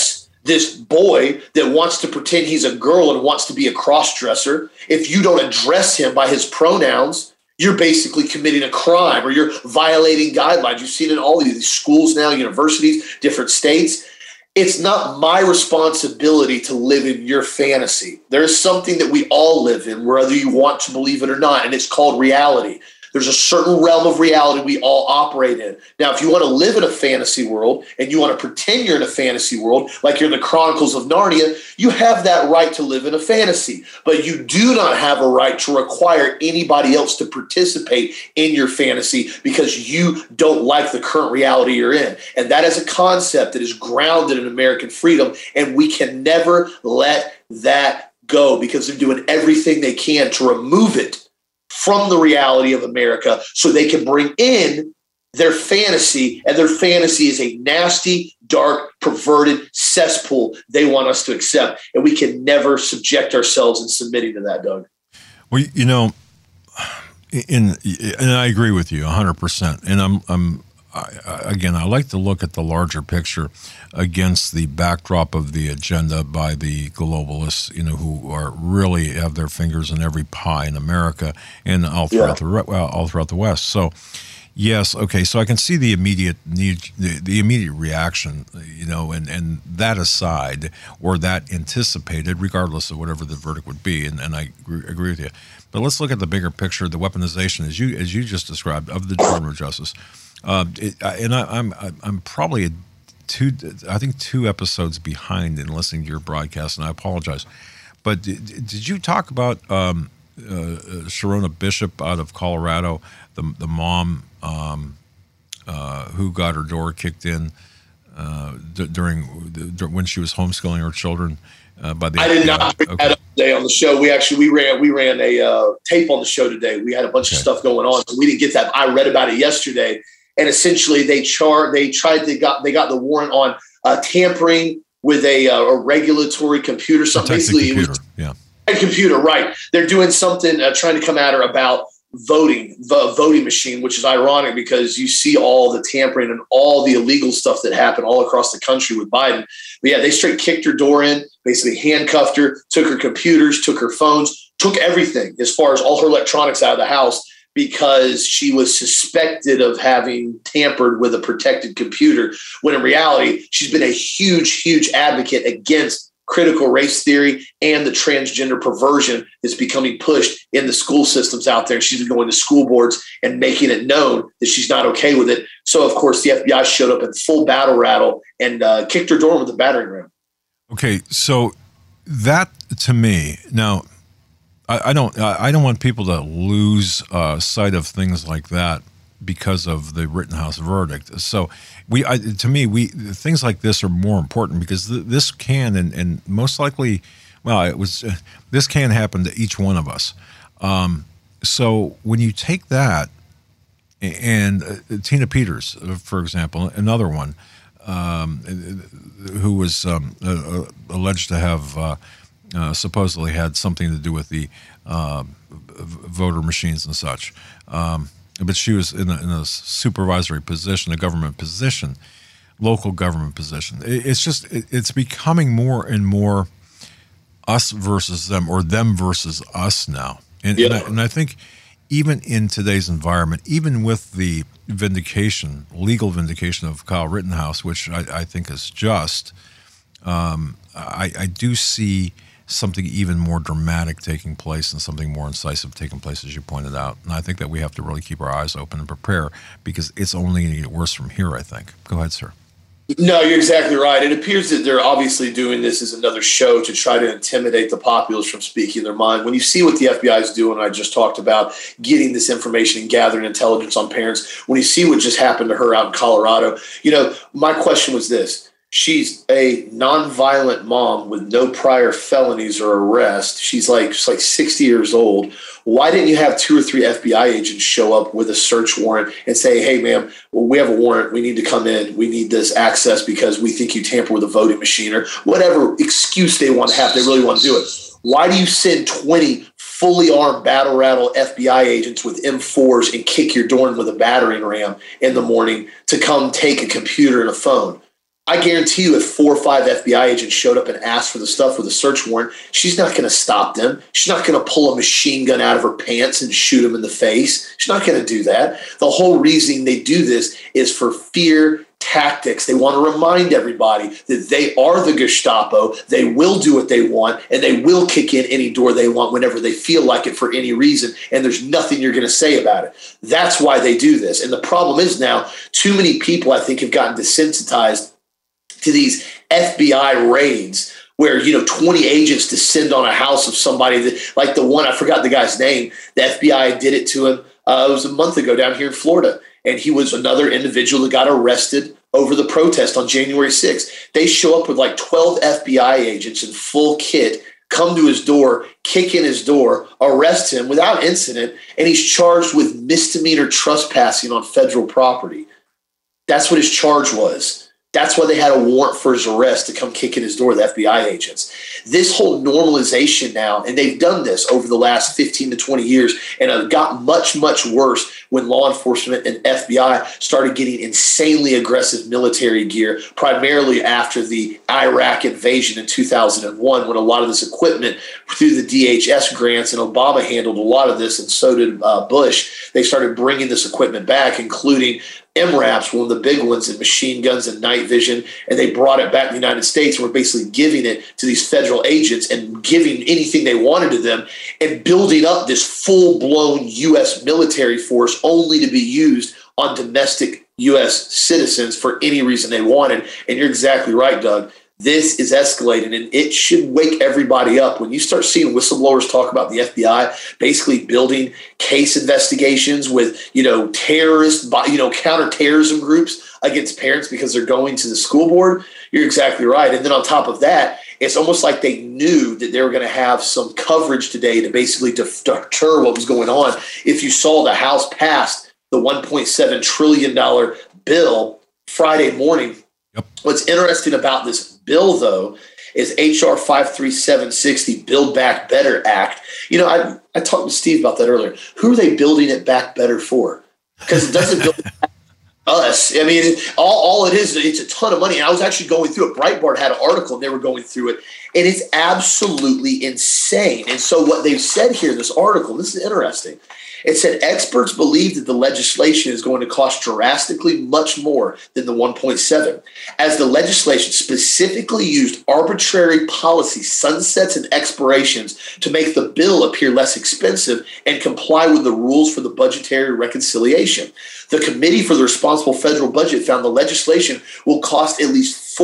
this boy that wants to pretend he's a girl and wants to be a cross-dresser, if you don't address him by his pronouns, you're basically committing a crime or you're violating guidelines. You've seen it in all of these schools now, universities, different states. It's not my responsibility to live in your fantasy. There's something that we all live in, whether you want to believe it or not, and it's called reality. There's a certain realm of reality we all operate in. Now, if you want to live in a fantasy world and you want to pretend you're in a fantasy world, like you're in the Chronicles of Narnia, you have that right to live in a fantasy. But you do not have a right to require anybody else to participate in your fantasy because you don't like the current reality you're in. And that is a concept that is grounded in American freedom, and we can never let that go because they're doing everything they can to remove it from the reality of America so they can bring in their fantasy, and their fantasy is a nasty, dark, perverted cesspool they want us to accept, and we can never subject ourselves in submitting to that, Doug. Well, you know, and I agree with you 100%. And I like to look at the larger picture against the backdrop of the agenda by the globalists, you know, who are really have their fingers in every pie in America and all throughout the West. So, yes, okay. So I can see the immediate need, the immediate reaction, you know, and that aside, or that anticipated, regardless of whatever the verdict would be. And I agree with you. But let's look at the bigger picture, the weaponization, as you just described, of the Department of Justice. I'm probably two episodes behind in listening to your broadcast, and I apologize. But did you talk about Sharona Bishop out of Colorado, the mom who got her door kicked in during when she was homeschooling her children? By the I did not bring that up today on the show. We ran a tape on the show today. We had a bunch of stuff going on, so we didn't get that. I read about it yesterday. And essentially, they got the warrant on tampering with a regulatory computer. Something basically, a computer, right? They're doing something trying to come at her about voting, the voting machine, which is ironic because you see all the tampering and all the illegal stuff that happened all across the country with Biden. But yeah, they straight kicked her door in, basically handcuffed her, took her computers, took her phones, took everything as far as all her electronics out of the house, because she was suspected of having tampered with a protected computer, when in reality, she's been a huge, huge advocate against critical race theory and the transgender perversion that's becoming pushed in the school systems out there. She's been going to school boards and making it known that she's not okay with it. So, of course, the FBI showed up in full battle rattle and kicked her door with a battering ram. Okay, so that, to me, now, I don't want people to lose sight of things like that because of the Rittenhouse verdict. So to me, things like this are more important because this can and most likely, this can happen to each one of us. So when you take that and Tina Peters, for example, another one who was alleged to have supposedly had something to do with the voter machines and such. But she was in a supervisory position, a government position, local government position. It's becoming more and more us versus them, or them versus us now. And I think even in today's environment, even with the legal vindication of Kyle Rittenhouse, which I think is just, I do see something even more dramatic taking place and something more incisive taking place, as you pointed out. And I think that we have to really keep our eyes open and prepare because it's only going to get worse from here, I think. Go ahead, sir. No, you're exactly right. It appears that they're obviously doing this as another show to try to intimidate the populace from speaking their mind. When you see what the FBI is doing, I just talked about getting this information and gathering intelligence on parents. When you see what just happened to her out in Colorado, my question was this. She's a nonviolent mom with no prior felonies or arrest. She's like 60 years old. Why didn't you have 2 or 3 FBI agents show up with a search warrant and say, hey, ma'am, we have a warrant. We need to come in. We need this access because we think you tamper with a voting machine, or whatever excuse they want to have. They really want to do it. Why do you send 20 fully armed battle rattle FBI agents with M4s and kick your door in with a battering ram in the morning to come take a computer and a phone? I guarantee you if 4 or 5 FBI agents showed up and asked for the stuff with a search warrant, she's not going to stop them. She's not going to pull a machine gun out of her pants and shoot them in the face. She's not going to do that. The whole reason they do this is for fear tactics. They want to remind everybody that they are the Gestapo. They will do what they want, and they will kick in any door they want whenever they feel like it for any reason, and there's nothing you're going to say about it. That's why they do this. And the problem is now too many people, I think, have gotten desensitized to these FBI raids where, 20 agents descend on a house of somebody that, like the one, I forgot the guy's name, the FBI did it to him. It was a month ago down here in Florida. And he was another individual that got arrested over the protest on January 6th. They show up with like 12 FBI agents in full kit, come to his door, kick in his door, arrest him without incident, and he's charged with misdemeanor trespassing on federal property. That's what his charge was. That's why they had a warrant for his arrest to come kick in his door, the FBI agents. This whole normalization now, and they've done this over the last 15 to 20 years, and it got much, much worse when law enforcement and FBI started getting insanely aggressive military gear, primarily after the Iraq invasion in 2001, when a lot of this equipment through the DHS grants, and Obama handled a lot of this, and so did Bush. They started bringing this equipment back, including MRAPs, one of the big ones, in machine guns and night vision, and they brought it back to the United States and were basically giving it to these federal agents and giving anything they wanted to them and building up this full-blown U.S. military force only to be used on domestic U.S. citizens for any reason they wanted. And you're exactly right, Doug. This is escalating, and it should wake everybody up. When you start seeing whistleblowers talk about the FBI basically building case investigations with, terrorist, counterterrorism groups against parents because they're going to the school board, you're exactly right. And then on top of that, it's almost like they knew that they were going to have some coverage today to basically deter what was going on. If you saw the House passed the $1.7 trillion bill Friday morning. Yep. What's interesting about this bill, though, is H.R. 53760, Build Back Better Act. I talked to Steve about that earlier. Who are they building it back better for? Because it doesn't build us. I mean, all it is, it's a ton of money. And I was actually going through it. Breitbart had an article, and they were going through it. And it's absolutely insane. And so what they've said here in this article, this is interesting. It said experts believe that the legislation is going to cost drastically much more than the 1.7, as the legislation specifically used arbitrary policy sunsets and expirations to make the bill appear less expensive and comply with the rules for the budgetary reconciliation. The Committee for the Responsible Federal Budget found the legislation will cost at least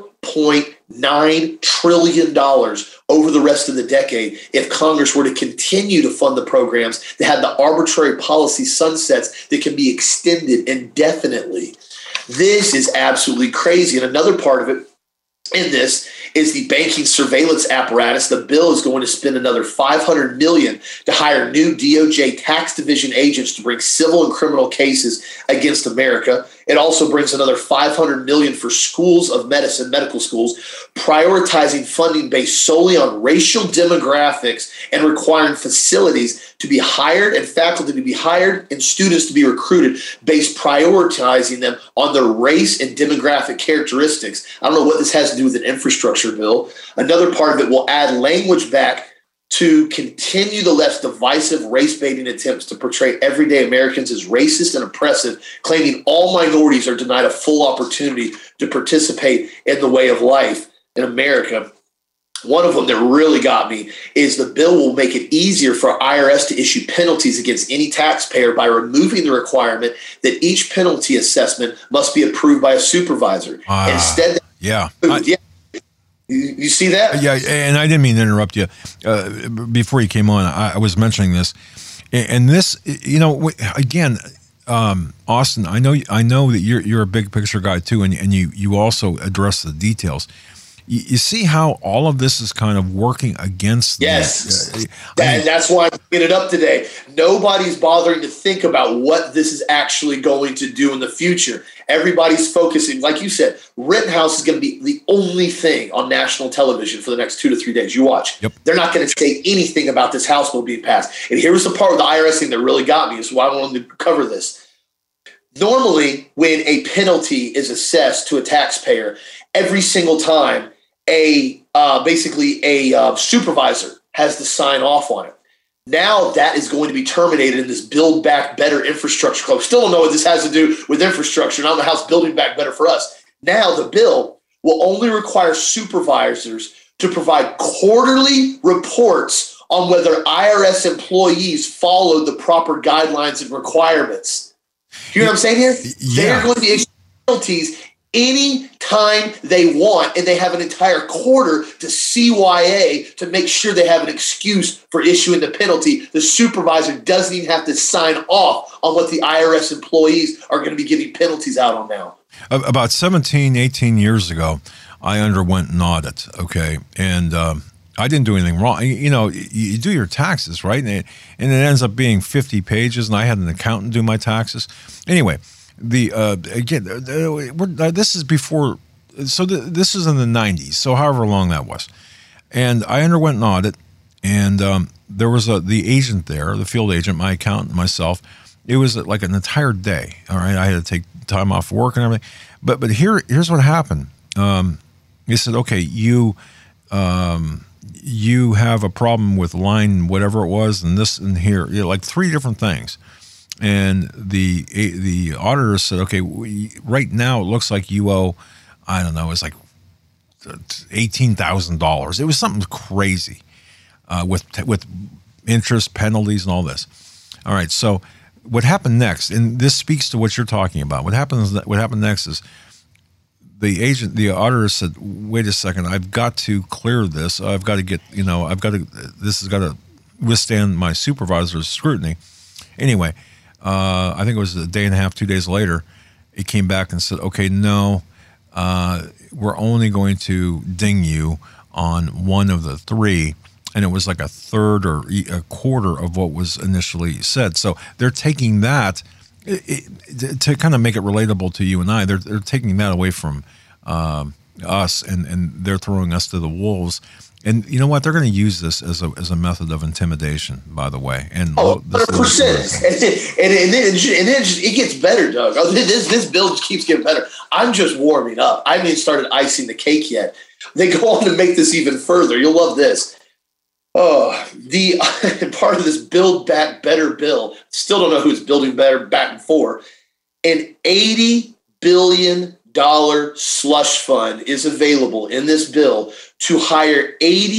$4.9 trillion over the rest of the decade if Congress were to continue to fund the programs that had the arbitrary policy sunsets that can be extended indefinitely. This is absolutely crazy. And another part of it in this is the banking surveillance apparatus. The bill is going to spend another $500 million to hire new DOJ tax division agents to bring civil and criminal cases against America. It also brings another $500 million for schools of medicine, medical schools, prioritizing funding based solely on racial demographics and requiring facilities to be hired and faculty to be hired and students to be recruited based prioritizing them on their race and demographic characteristics. I don't know what this has to do with an infrastructure bill. Another part of it will add language back to continue the left's divisive race-baiting attempts to portray everyday Americans as racist and oppressive, claiming all minorities are denied a full opportunity to participate in the way of life in America. One of them that really got me is the bill will make it easier for IRS to issue penalties against any taxpayer by removing the requirement that each penalty assessment must be approved by a supervisor. Instead, you see that? Yeah, and I didn't mean to interrupt you. Before you came on, I was mentioning this, and this, again, Austin, I know that you're a big picture guy too, and you also address the details. You see how all of this is kind of working against. Yes, and that's why I'm bringing it up today. Nobody's bothering to think about what this is actually going to do in the future. Everybody's focusing, like you said, Rittenhouse is going to be the only thing on national television for the next 2 to 3 days. You watch. Yep. They're not going to say anything about this House bill being passed. And here was the part of the IRS thing that really got me. Is why I wanted to cover this. Normally, when a penalty is assessed to a taxpayer, every single time a supervisor has to sign off on it. Now that is going to be terminated in this Build Back Better infrastructure club. Still don't know what this has to do with infrastructure. Not the House building back better for us. Now the bill will only require supervisors to provide quarterly reports on whether IRS employees followed the proper guidelines and requirements. You know what I'm saying here? Yeah. They're going to be issuing penalties any time they want, and they have an entire quarter to CYA to make sure they have an excuse for issuing the penalty. The supervisor doesn't even have to sign off on what the IRS employees are going to be giving penalties out on now. About 17, 18 years ago, I underwent an audit, okay, and I didn't do anything wrong. You know, you do your taxes, right? And it ends up being 50 pages, and I had an accountant do my taxes. Anyway, this is before, so this is in the 90s, so however long that was. And I underwent an audit, and there was the agent there, the field agent, my accountant, myself. It was like an entire day, all right? I had to take time off work and everything. But here's what happened. He said, okay, you have a problem with line whatever it was, and this and here, like 3 different things. And the auditor said, okay, right now it looks like you owe, I don't know, it's like $18,000. It was something crazy with interest, penalties, and all this. All right, so what happened next, and this speaks to what you're talking about. What happened next is the auditor said, wait a second, I've got to clear this. I've got to get, this has got to withstand my supervisor's scrutiny. Anyway, I think it was a day and a half, 2 days later, it came back and said, okay, no, we're only going to ding you on one of the 3. And it was like a third or a quarter of what was initially said. So they're taking that to kind of make it relatable to you and I. They're taking that away from us, and they're throwing us to the wolves. And you know what? They're going to use this as a method of intimidation, by the way. And 100%. And then it gets better, Doug. This bill just keeps getting better. I'm just warming up. I haven't even started icing the cake yet. They go on to make this even further. You'll love this. Oh, the part of this Build Back Better bill, still don't know who's building better back for. An $80 billion slush fund is available in this bill to hire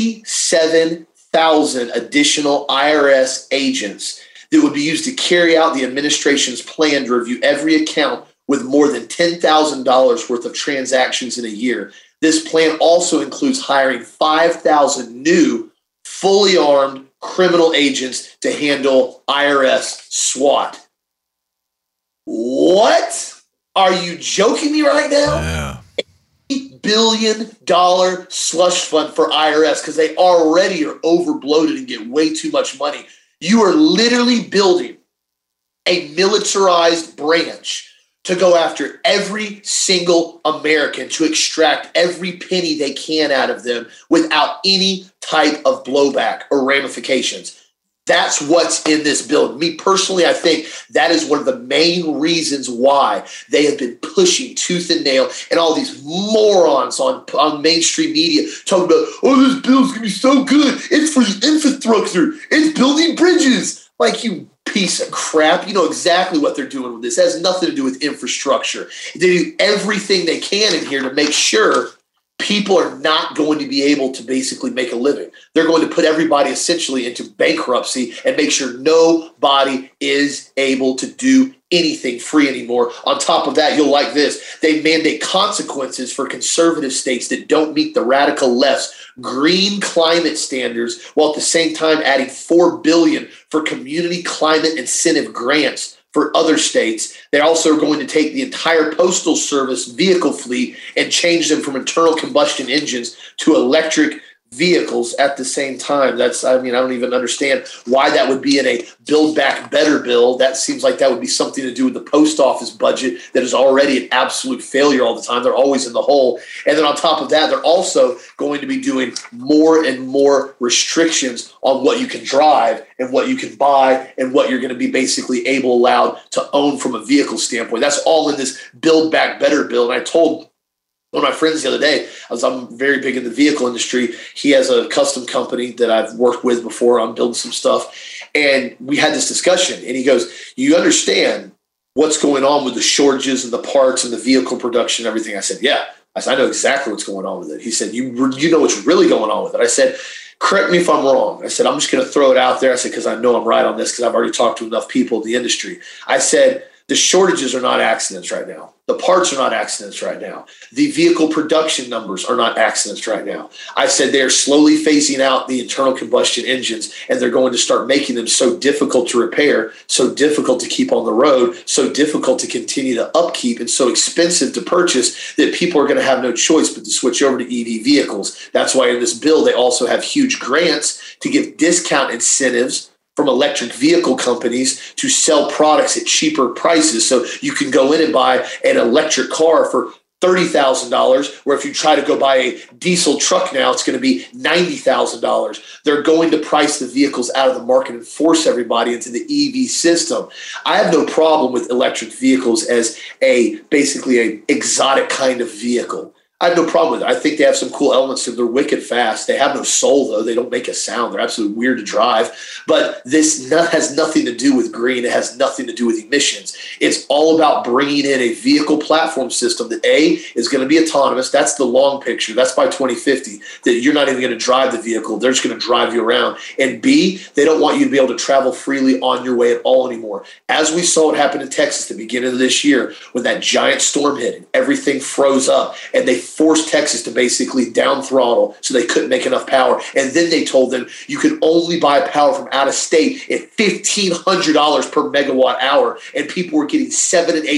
87,000 additional IRS agents that would be used to carry out the administration's plan to review every account with more than $10,000 worth of transactions in a year. This plan also includes hiring 5,000 new fully armed criminal agents to handle IRS SWAT. What? Are you joking me right now? Yeah. $8 billion slush fund for IRS because they already are overbloated and get way too much money. You are literally building a militarized branch to go after every single American, to extract every penny they can out of them without any type of blowback or ramifications. That's what's in this bill. Me personally, I think that is one of the main reasons why they have been pushing tooth and nail, and all these morons on mainstream media talking about, oh, this bill's going to be so good. It's for infrastructure. It's building bridges. Like, you piece of crap. You know exactly what they're doing with this. It has nothing to do with infrastructure. They do everything they can in here to make sure people are not going to be able to basically make a living. They're going to put everybody essentially into bankruptcy and make sure nobody is able to do anything free anymore. On top of that, you'll like this. They mandate consequences for conservative states that don't meet the radical left's green climate standards, while at the same time adding $4 billion for community climate incentive grants for other states. They're also going to take the entire Postal Service vehicle fleet and change them from internal combustion engines to electric vehicles at the same time. I don't even understand why that would be in a Build Back Better bill. That seems like that would be something to do with the post office budget that is already an absolute failure all the time. They're always in the hole. And then on top of that, they're also going to be doing more and more restrictions on what you can drive and what you can buy and what you're going to be basically allowed to own from a vehicle standpoint. That's all in this Build Back Better bill. And I told one of my friends the other day, I'm very big in the vehicle industry. He has a custom company that I've worked with before on building some stuff. And we had this discussion, and he goes, you understand what's going on with the shortages and the parts and the vehicle production and everything? I said, yeah. I said, I know exactly what's going on with it. He said, you know what's really going on with it. I said, correct me if I'm wrong. I said, I'm just going to throw it out there. I said, because I know I'm right on this because I've already talked to enough people in the industry. I said, the shortages are not accidents right now. The parts are not accidents right now. The vehicle production numbers are not accidents right now. I said they're slowly phasing out the internal combustion engines, and they're going to start making them so difficult to repair, so difficult to keep on the road, so difficult to continue to upkeep, and so expensive to purchase that people are going to have no choice but to switch over to EV vehicles. That's why in this bill, they also have huge grants to give discount incentives from electric vehicle companies to sell products at cheaper prices. So you can go in and buy an electric car for $30,000, where if you try to go buy a diesel truck now, it's going to be $90,000. They're going to price the vehicles out of the market and force everybody into the EV system. I have no problem with electric vehicles as basically a exotic kind of vehicle. I have no problem with it. I think they have some cool elements to them. They're wicked fast. They have no soul, though. They don't make a sound. They're absolutely weird to drive. But this has nothing to do with green. It has nothing to do with emissions. It's all about bringing in a vehicle platform system that, A, is going to be autonomous. That's the long picture. That's by 2050, that you're not even going to drive the vehicle. They're just going to drive you around. And B, they don't want you to be able to travel freely on your way at all anymore. As we saw it happen in Texas at the beginning of this year, when that giant storm hit and everything froze up, and they forced Texas to basically down throttle so they couldn't make enough power. And then they told them you could only buy power from out of state at $1,500 per megawatt hour. And people were getting $7,000 and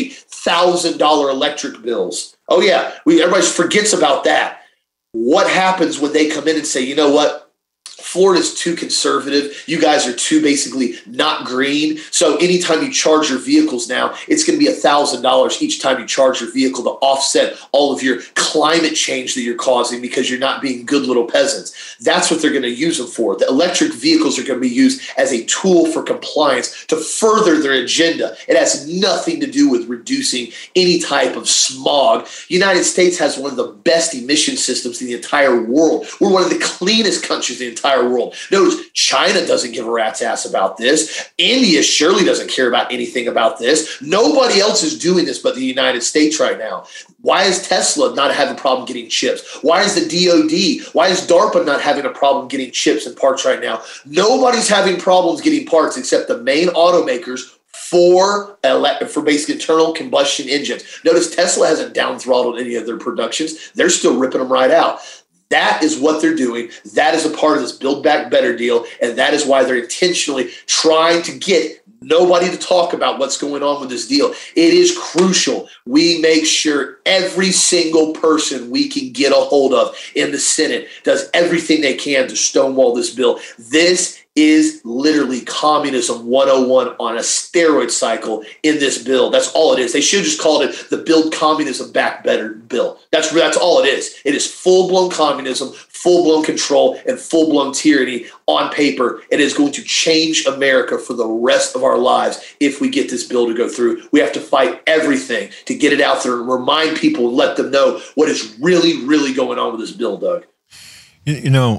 $8,000 electric bills. Oh yeah, everybody forgets about that. What happens when they come in and say, you know what? Florida's too conservative. You guys are too basically not green. So anytime you charge your vehicles now, it's going to be $1,000 each time you charge your vehicle to offset all of your climate change that you're causing because you're not being good little peasants. That's what they're going to use them for. The electric vehicles are going to be used as a tool for compliance to further their agenda. It has nothing to do with reducing any type of smog. The United States has one of the best emission systems in the entire world. We're one of the cleanest countries in the entire world. Notice China doesn't give a rat's ass about this. India surely doesn't care about anything about this. Nobody else is doing this but the United States right now. Why is Tesla not having a problem getting chips? Why is the DOD? Why is DARPA not having a problem getting chips and parts right now? Nobody's having problems getting parts except the main automakers for basically internal combustion engines. Notice Tesla hasn't down throttled any of their productions. They're still ripping them right out. That is what they're doing. That is a part of this Build Back Better deal, and that is why they're intentionally trying to get nobody to talk about what's going on with this deal. It is crucial we make sure every single person we can get a hold of in the Senate does everything they can to stonewall this bill. This is literally communism 101 on a steroid cycle in this bill. That's all it is. They should have just called it the Build Communism Back Better bill. That's all it is. It is full-blown communism, full-blown control, and full-blown tyranny on paper. It is going to change America for the rest of our lives if we get this bill to go through. We have to fight everything to get it out there and remind people and let them know what is really, really going on with this bill, Doug. You know,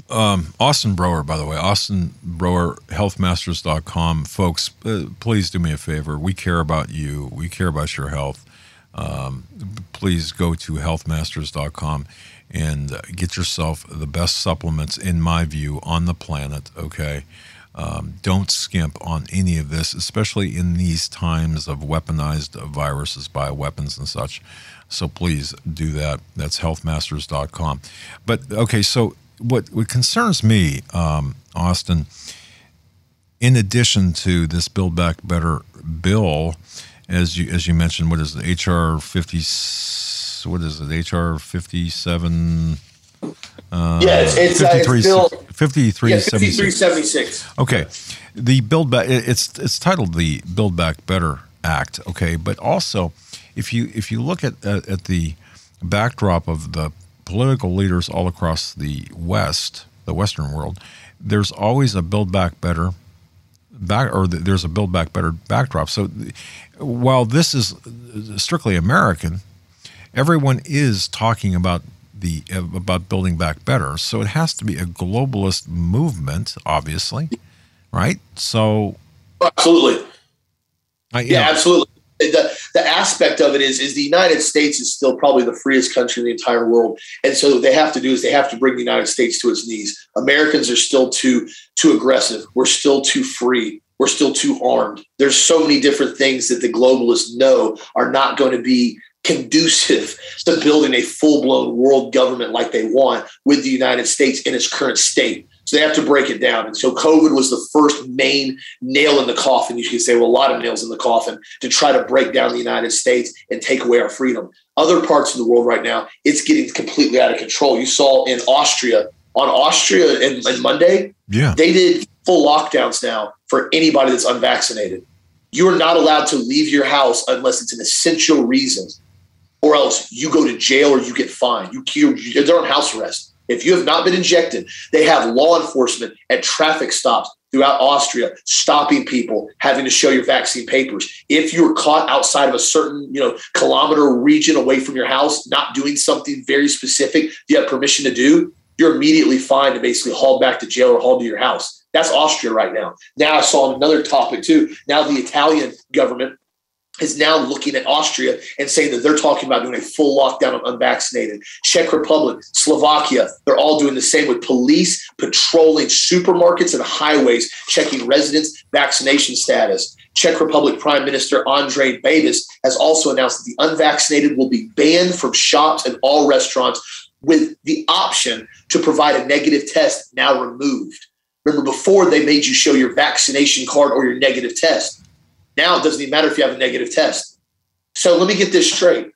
Austin Brower, by the way, Austin Brower, healthmasters.com. Folks, please do me a favor. We care about you. We care about your health. Please go to healthmasters.com and get yourself the best supplements, in my view, on the planet, okay? Don't skimp on any of this, especially in these times of weaponized viruses, bioweapons and such. So please do that. That's healthmasters.com. But, okay, so what concerns me, Austin, in addition to this Build Back Better bill, as you mentioned, what is it, HR 57? It's 5376. Okay. The Build Back, it's titled the Build Back Better Act. Okay. But also, if you look at the backdrop of the political leaders all across the Western world, there's always a Build Back Better there's a Build Back Better backdrop. So while this is strictly American, everyone is talking about building back better. So it has to be a globalist movement, obviously, right? So absolutely, absolutely. The aspect of it is the United States is still probably the freest country in the entire world, and so what they have to do is they have to bring the United States to its knees. Americans are still too aggressive. We're still too free. We're still too armed. There's so many different things that the globalists know are not going to be conducive to building a full-blown world government like they want with the United States in its current state. So they have to break it down. And so COVID was the first main nail in the coffin. You could say, well, a lot of nails in the coffin to try to break down the United States and take away our freedom. Other parts of the world right now, it's getting completely out of control. You saw in Austria and Monday, they did full lockdowns now for anybody that's unvaccinated. You are not allowed to leave your house unless it's an essential reason, or else you go to jail or you get fined. They're on house arrest. If you have not been injected, they have law enforcement at traffic stops throughout Austria stopping people, having to show your vaccine papers. If you're caught outside of a certain kilometer region away from your house, not doing something very specific you have permission to do, you're immediately fined and basically hauled back to jail or hauled to your house. That's Austria right now. Now I saw another topic too. Now the Italian government is now looking at Austria and saying that they're talking about doing a full lockdown on unvaccinated. Czech Republic, Slovakia, they're all doing the same, with police patrolling supermarkets and highways, checking residents' vaccination status. Czech Republic Prime Minister Andrej Babis has also announced that the unvaccinated will be banned from shops and all restaurants, with the option to provide a negative test now removed. Remember, before they made you show your vaccination card or your negative test. Now it doesn't even matter if you have a negative test. So let me get this straight.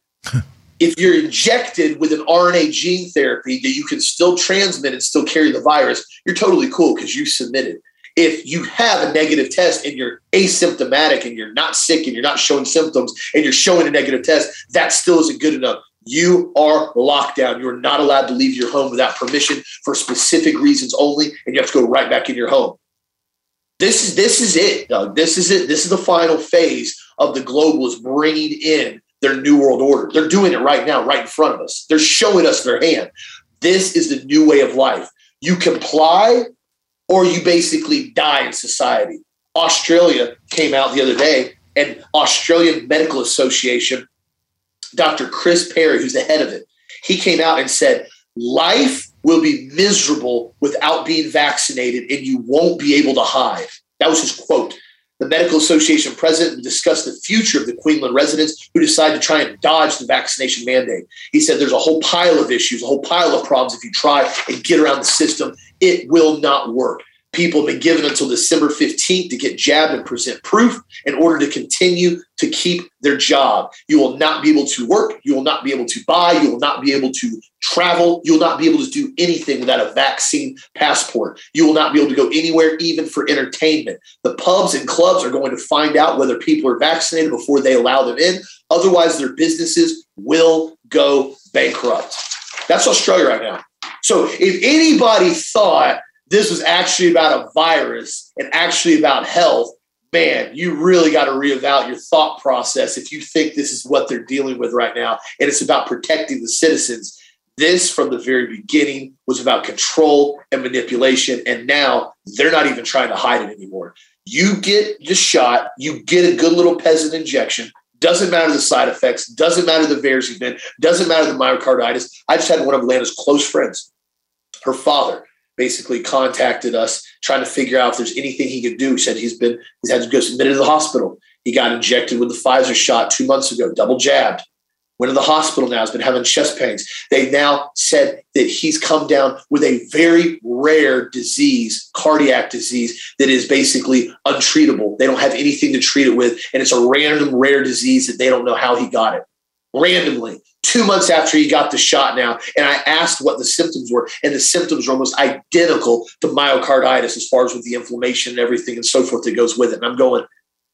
If you're injected with an RNA gene therapy that you can still transmit and still carry the virus, you're totally cool because you submitted. If you have a negative test and you're asymptomatic and you're not sick and you're not showing symptoms and you're showing a negative test, that still isn't good enough. You are locked down. You're not allowed to leave your home without permission for specific reasons only, and you have to go right back in your home. This is it, Doug. This is it. This is the final phase of the globalists bringing in their new world order. They're doing it right now, right in front of us. They're showing us their hand. This is the new way of life. You comply or you basically die in society. Australia came out the other day, and Australian Medical Association, Dr. Chris Perry, who's the head of it, he came out and said, life will be miserable without being vaccinated, and you won't be able to hide. That was his quote. The Medical Association president discussed the future of the Queensland residents who decided to try and dodge the vaccination mandate. He said there's a whole pile of issues, a whole pile of problems if you try and get around the system. It will not work. People have been given until December 15th to get jabbed and present proof in order to continue to keep their job. You will not be able to work. You will not be able to buy. You will not be able to travel. You will not be able to do anything without a vaccine passport. You will not be able to go anywhere, even for entertainment. The pubs and clubs are going to find out whether people are vaccinated before they allow them in. Otherwise, their businesses will go bankrupt. That's Australia right now. So if anybody thought this was actually about a virus and actually about health, man, you really got to reevaluate your thought process if you think this is what they're dealing with right now and it's about protecting the citizens. This, from the very beginning, was about control and manipulation, and now they're not even trying to hide it anymore. You get the shot, you get a good little peasant injection, doesn't matter the side effects, doesn't matter the VAERS event, doesn't matter the myocarditis. I just had one of Atlanta's close friends, her father, basically contacted us trying to figure out if there's anything he could do. He said he's had to go admitted to the hospital. He got injected with the Pfizer shot 2 months ago, double jabbed. Went to the hospital now, has been having chest pains. They now said that he's come down with a very rare disease, cardiac disease, that is basically untreatable. They don't have anything to treat it with, and it's a random rare disease that they don't know how he got it. Randomly. 2 months after he got the shot now, and I asked what the symptoms were, and the symptoms were almost identical to myocarditis as far as with the inflammation and everything and so forth that goes with it. And I'm going,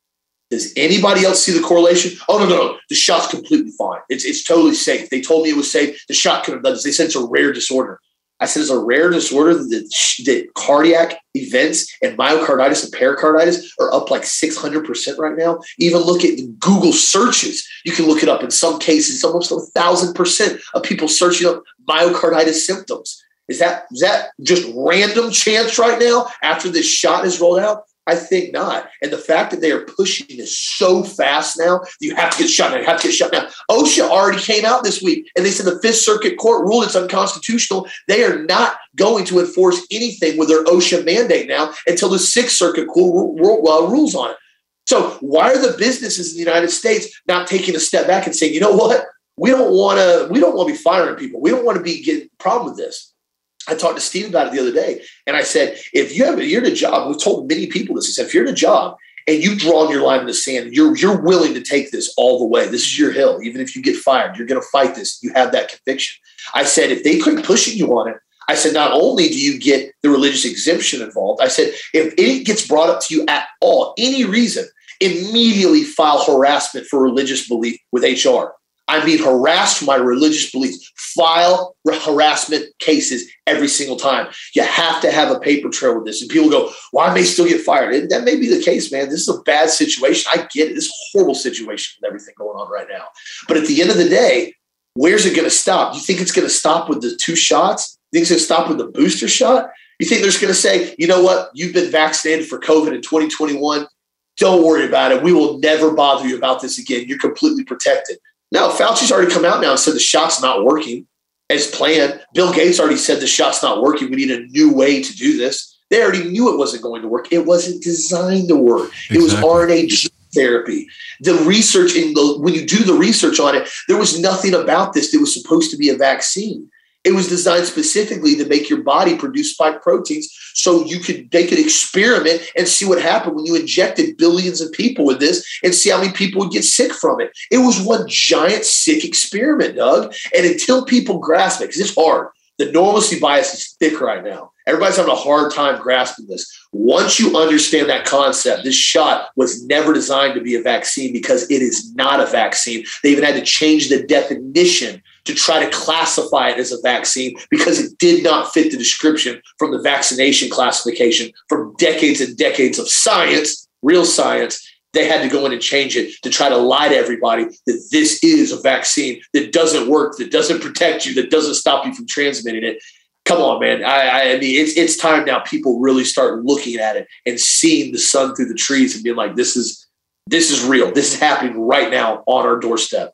does anybody else see the correlation? Oh, no. The shot's completely fine. It's totally safe. They told me it was safe. The shot could have done this. They said it's a rare disorder. I said it's a rare disorder that cardiac events and myocarditis and pericarditis are up like 600% right now. Even look at Google searches. You can look it up. In some cases, almost 1,000% of people searching up myocarditis symptoms. Is that just random chance right now after this shot is rolled out? I think not. And the fact that they are pushing this so fast now, you have to get shot now, you have to get shot now. OSHA already came out this week, and they said the Fifth Circuit Court ruled it's unconstitutional. They are not going to enforce anything with their OSHA mandate now until the Sixth Circuit Court rules on it. So why are the businesses in the United States not taking a step back and saying, you know what? We don't want to be firing people. We don't want to be getting a problem with this. I talked to Steve about it the other day, and I said, if you're in a job, we've told many people this, I said, if you're in a job and you've drawn your line in the sand, you're willing to take this all the way. This is your hill. Even if you get fired, you're going to fight this. You have that conviction. I said, if they keep pushing you on it, I said, not only do you get the religious exemption involved, I said, if it gets brought up to you at all, any reason, immediately file harassment for religious belief with HR. I'm being harassed for my religious beliefs. File harassment cases every single time. You have to have a paper trail with this. And people go, well, I may still get fired. And that may be the case, man. This is a bad situation. I get it. This is a horrible situation with everything going on right now. But at the end of the day, where's it going to stop? You think it's going to stop with the 2 shots? You think it's going to stop with the booster shot? You think they're just going to say, you know what? You've been vaccinated for COVID in 2021. Don't worry about it. We will never bother you about this again. You're completely protected. No, Fauci's already come out now and said the shot's not working as planned. Bill Gates already said the shot's not working. We need a new way to do this. They already knew it wasn't going to work. It wasn't designed to work. Exactly. It was RNA gene therapy. The research when you do the research on it, there was nothing about this that was supposed to be a vaccine. It was designed specifically to make your body produce spike proteins so they could experiment and see what happened when you injected billions of people with this and see how many people would get sick from it. It was one giant sick experiment, Doug. And until people grasp it, because it's hard, the normalcy bias is thick right now. Everybody's having a hard time grasping this. Once you understand that concept, this shot was never designed to be a vaccine because it is not a vaccine. They even had to change the definition to try to classify it as a vaccine because it did not fit the description from the vaccination classification from decades and decades of science, real science. They had to go in and change it to try to lie to everybody that this is a vaccine that doesn't work, that doesn't protect you, that doesn't stop you from transmitting it. Come on, man. I mean, it's time now people really start looking at it and seeing the sun through the trees and being like, this is real. This is happening right now on our doorstep.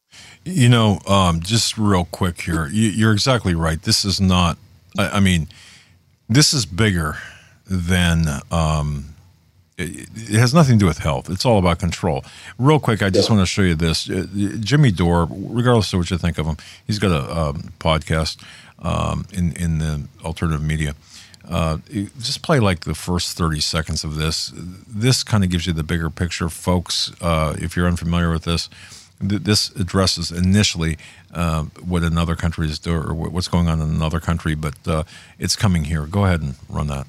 You know, just real quick here, you're exactly right. This is not, I mean, this is bigger than, it has nothing to do with health. It's all about control. Real quick, I just want to show you this. Jimmy Dore, regardless of what you think of him, he's got a podcast in the alternative media. Just play like the first 30 seconds of this. This kind of gives you the bigger picture, folks. If you're unfamiliar with this, this addresses initially what another country is doing or what's going on in another country, but it's coming here. Go ahead and run that.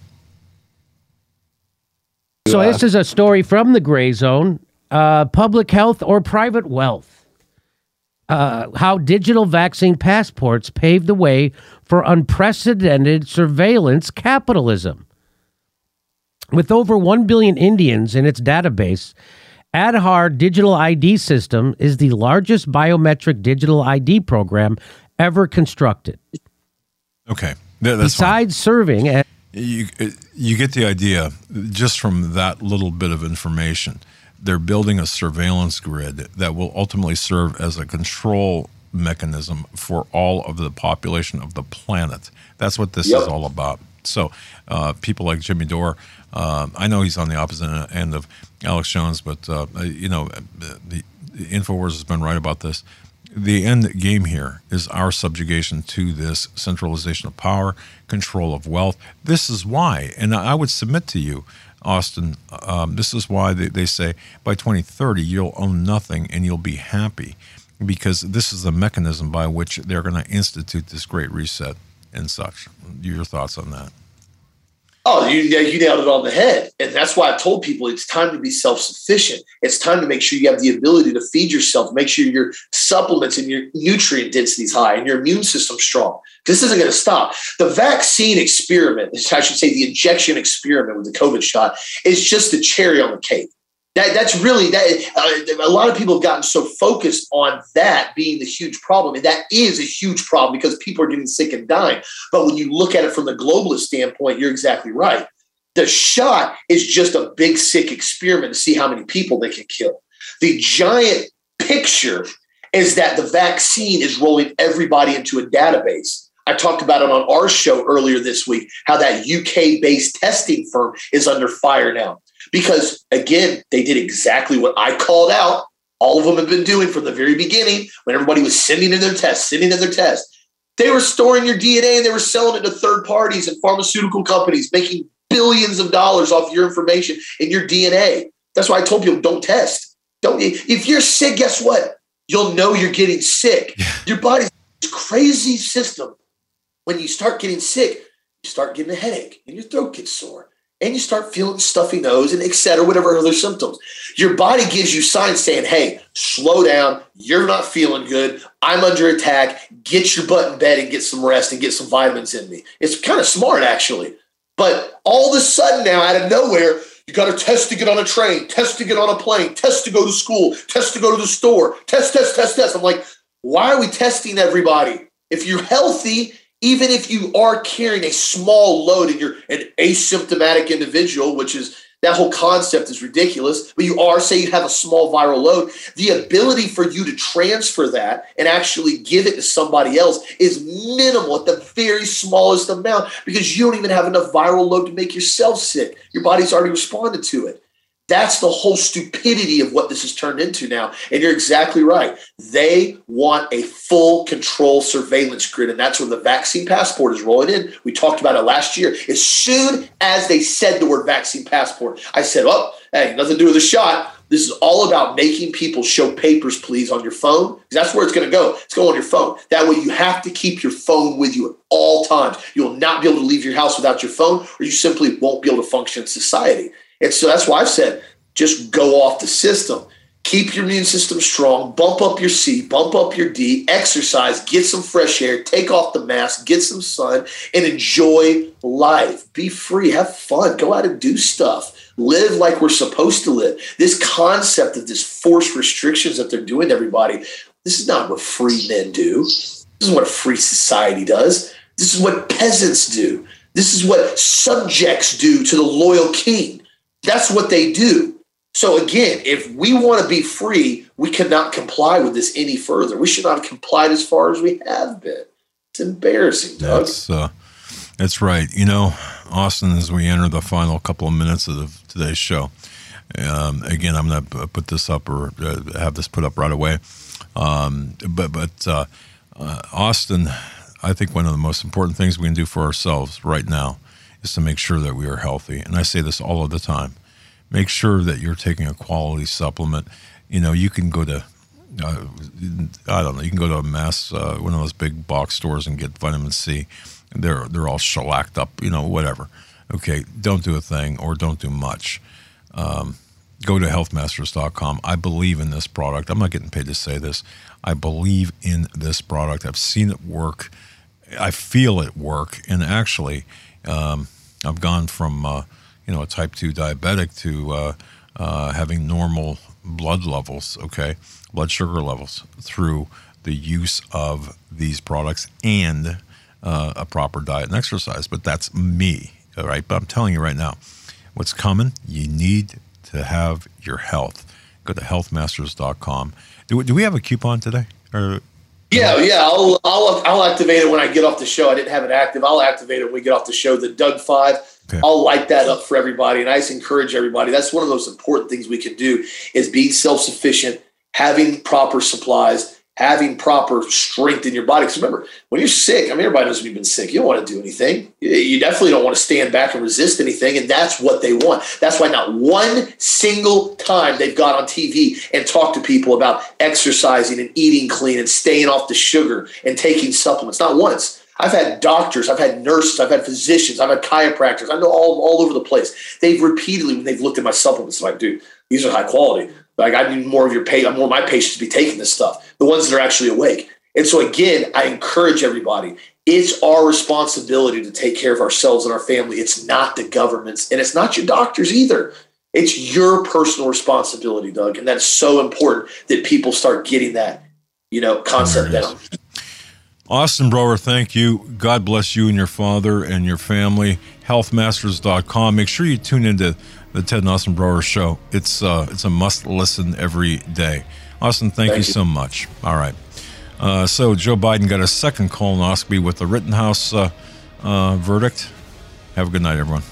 So this is a story from the Gray Zone, public health or private wealth. How digital vaccine passports paved the way for unprecedented surveillance capitalism. With over 1 billion Indians in its database, Aadhaar Digital ID System is the largest biometric digital ID program ever constructed. Okay. That's Besides serving as... You get the idea just from that little bit of information. They're building a surveillance grid that will ultimately serve as a control mechanism for all of the population of the planet. That's what this is all about. So people like Jimmy Dore, I know he's on the opposite end of Alex Jones, but, you know, the InfoWars has been right about this. The end game here is our subjugation to this centralization of power, control of wealth. This is why, and I would submit to you, Austin, this is why they say by 2030 you'll own nothing and you'll be happy. because this is the mechanism by which they're going to institute this great reset and such. Your thoughts on that? Oh, you nailed it on the head. And that's why I told people it's time to be self-sufficient. It's time to make sure you have the ability to feed yourself, make sure your supplements and your nutrient density is high and your immune system strong. This isn't going to stop. The vaccine experiment, I should say the injection experiment with the COVID shot, is just the cherry on the cake. That's really that. A lot of people have gotten so focused on that being the huge problem, and that is a huge problem because people are getting sick and dying. But when you look at it from the globalist standpoint, you're exactly right. The shot is just a big sick experiment to see how many people they can kill. The giant picture is that the vaccine is rolling everybody into a database. I talked about it on our show earlier this week, how that UK-based testing firm is under fire now. Because, again, they did exactly what I called out. All of them have been doing from the very beginning when everybody was sending in their tests. They were storing your DNA and they were selling it to third parties and pharmaceutical companies, making billions of dollars off your information and your DNA. That's why I told people, don't test. If you're sick, guess what? You'll know you're getting sick. Your body's this crazy system. When you start getting sick, you start getting a headache and your throat gets sore. And you start feeling stuffy nose and et cetera, whatever other symptoms. Your body gives you signs saying, hey, slow down. You're not feeling good. I'm under attack. Get your butt in bed and get some rest and get some vitamins in me. It's kind of smart, actually. But all of a sudden now, out of nowhere, you got to test to get on a train, test to get on a plane, test to go to school, test to go to the store, test. I'm like, why are we testing everybody? If you're healthy, even if you are carrying a small load and you're an asymptomatic individual, which is that whole concept is ridiculous, but you are, say you have a small viral load, the ability for you to transfer that and actually give it to somebody else is minimal at the very smallest amount because you don't even have enough viral load to make yourself sick. Your body's already responded to it. That's the whole stupidity of what this has turned into now. And you're exactly right. They want a full control surveillance grid, and that's where the vaccine passport is rolling in. We talked about it last year. As soon as they said the word vaccine passport, I said, oh, hey, nothing to do with the shot. This is all about making people show papers, please, on your phone. Because that's where it's going to go. It's going on your phone. That way you have to keep your phone with you at all times. You will not be able to leave your house without your phone, or you simply won't be able to function in society. And so that's why I've said, just go off the system. Keep your immune system strong. Bump up your C, bump up your D, exercise, get some fresh air, take off the mask, get some sun, and enjoy life. Be free, have fun, go out and do stuff. Live like we're supposed to live. This concept of this forced restrictions that they're doing to everybody, this is not what free men do. This is what a free society does. This is what peasants do. This is what subjects do to the loyal king. That's what they do. So again, if we want to be free, we cannot comply with this any further. We should not have complied as far as we have been. It's embarrassing, Doug. That's right. You know, Austin, as we enter the final couple of minutes of today's show, again, I'm going to put this up or have this put up right away. But Austin, I think one of the most important things we can do for ourselves right now is to make sure that we are healthy. And I say this all of the time. Make sure that you're taking a quality supplement. You know, you can go to, I don't know, you can go to a mass, one of those big box stores and get vitamin C. They're all shellacked up, you know, whatever. Okay, don't do a thing or don't do much. Go to healthmasters.com. I believe in this product. I'm not getting paid to say this. I believe in this product. I've seen it work. I feel it work. And actually, I've gone from a type 2 diabetic to having normal blood levels, blood sugar levels through the use of these products and a proper diet and exercise. But that's me, all right? But I'm telling you right now, what's coming, you need to have your health. Go to healthmasters.com. Do we have a coupon today? Yeah. I'll activate it when I get off the show. I didn't have it active. I'll activate it when we get off the show. The Doug 5. Okay. I'll light that up for everybody, and I just encourage everybody. That's one of the most important things we can do is being self-sufficient, having proper supplies, having proper strength in your body. Because remember, when you're sick, I mean, everybody knows when you've been sick, you don't want to do anything. You definitely don't want to stand back and resist anything. And that's what they want. That's why not one single time they've got on TV and talked to people about exercising and eating clean and staying off the sugar and taking supplements. Not once. I've had doctors, I've had nurses, I've had physicians, I've had chiropractors. I know all over the place. They've repeatedly, when they've looked at my supplements, like, dude, these are high quality. Like, I need more of my patients to be taking this stuff, the ones that are actually awake. And so again, I encourage everybody, it's our responsibility to take care of ourselves and our family. It's not the government's, and it's not your doctors either. It's your personal responsibility, Doug. And that's so important that people start getting that, concept down. Austin Brower, thank you. God bless you and your father and your family. Healthmasters.com. Make sure you tune into the Ted and Austin Brower Show. It's a must listen every day. Austin, thank you so much. All right. So Joe Biden got a second colonoscopy with the Rittenhouse verdict. Have a good night, everyone.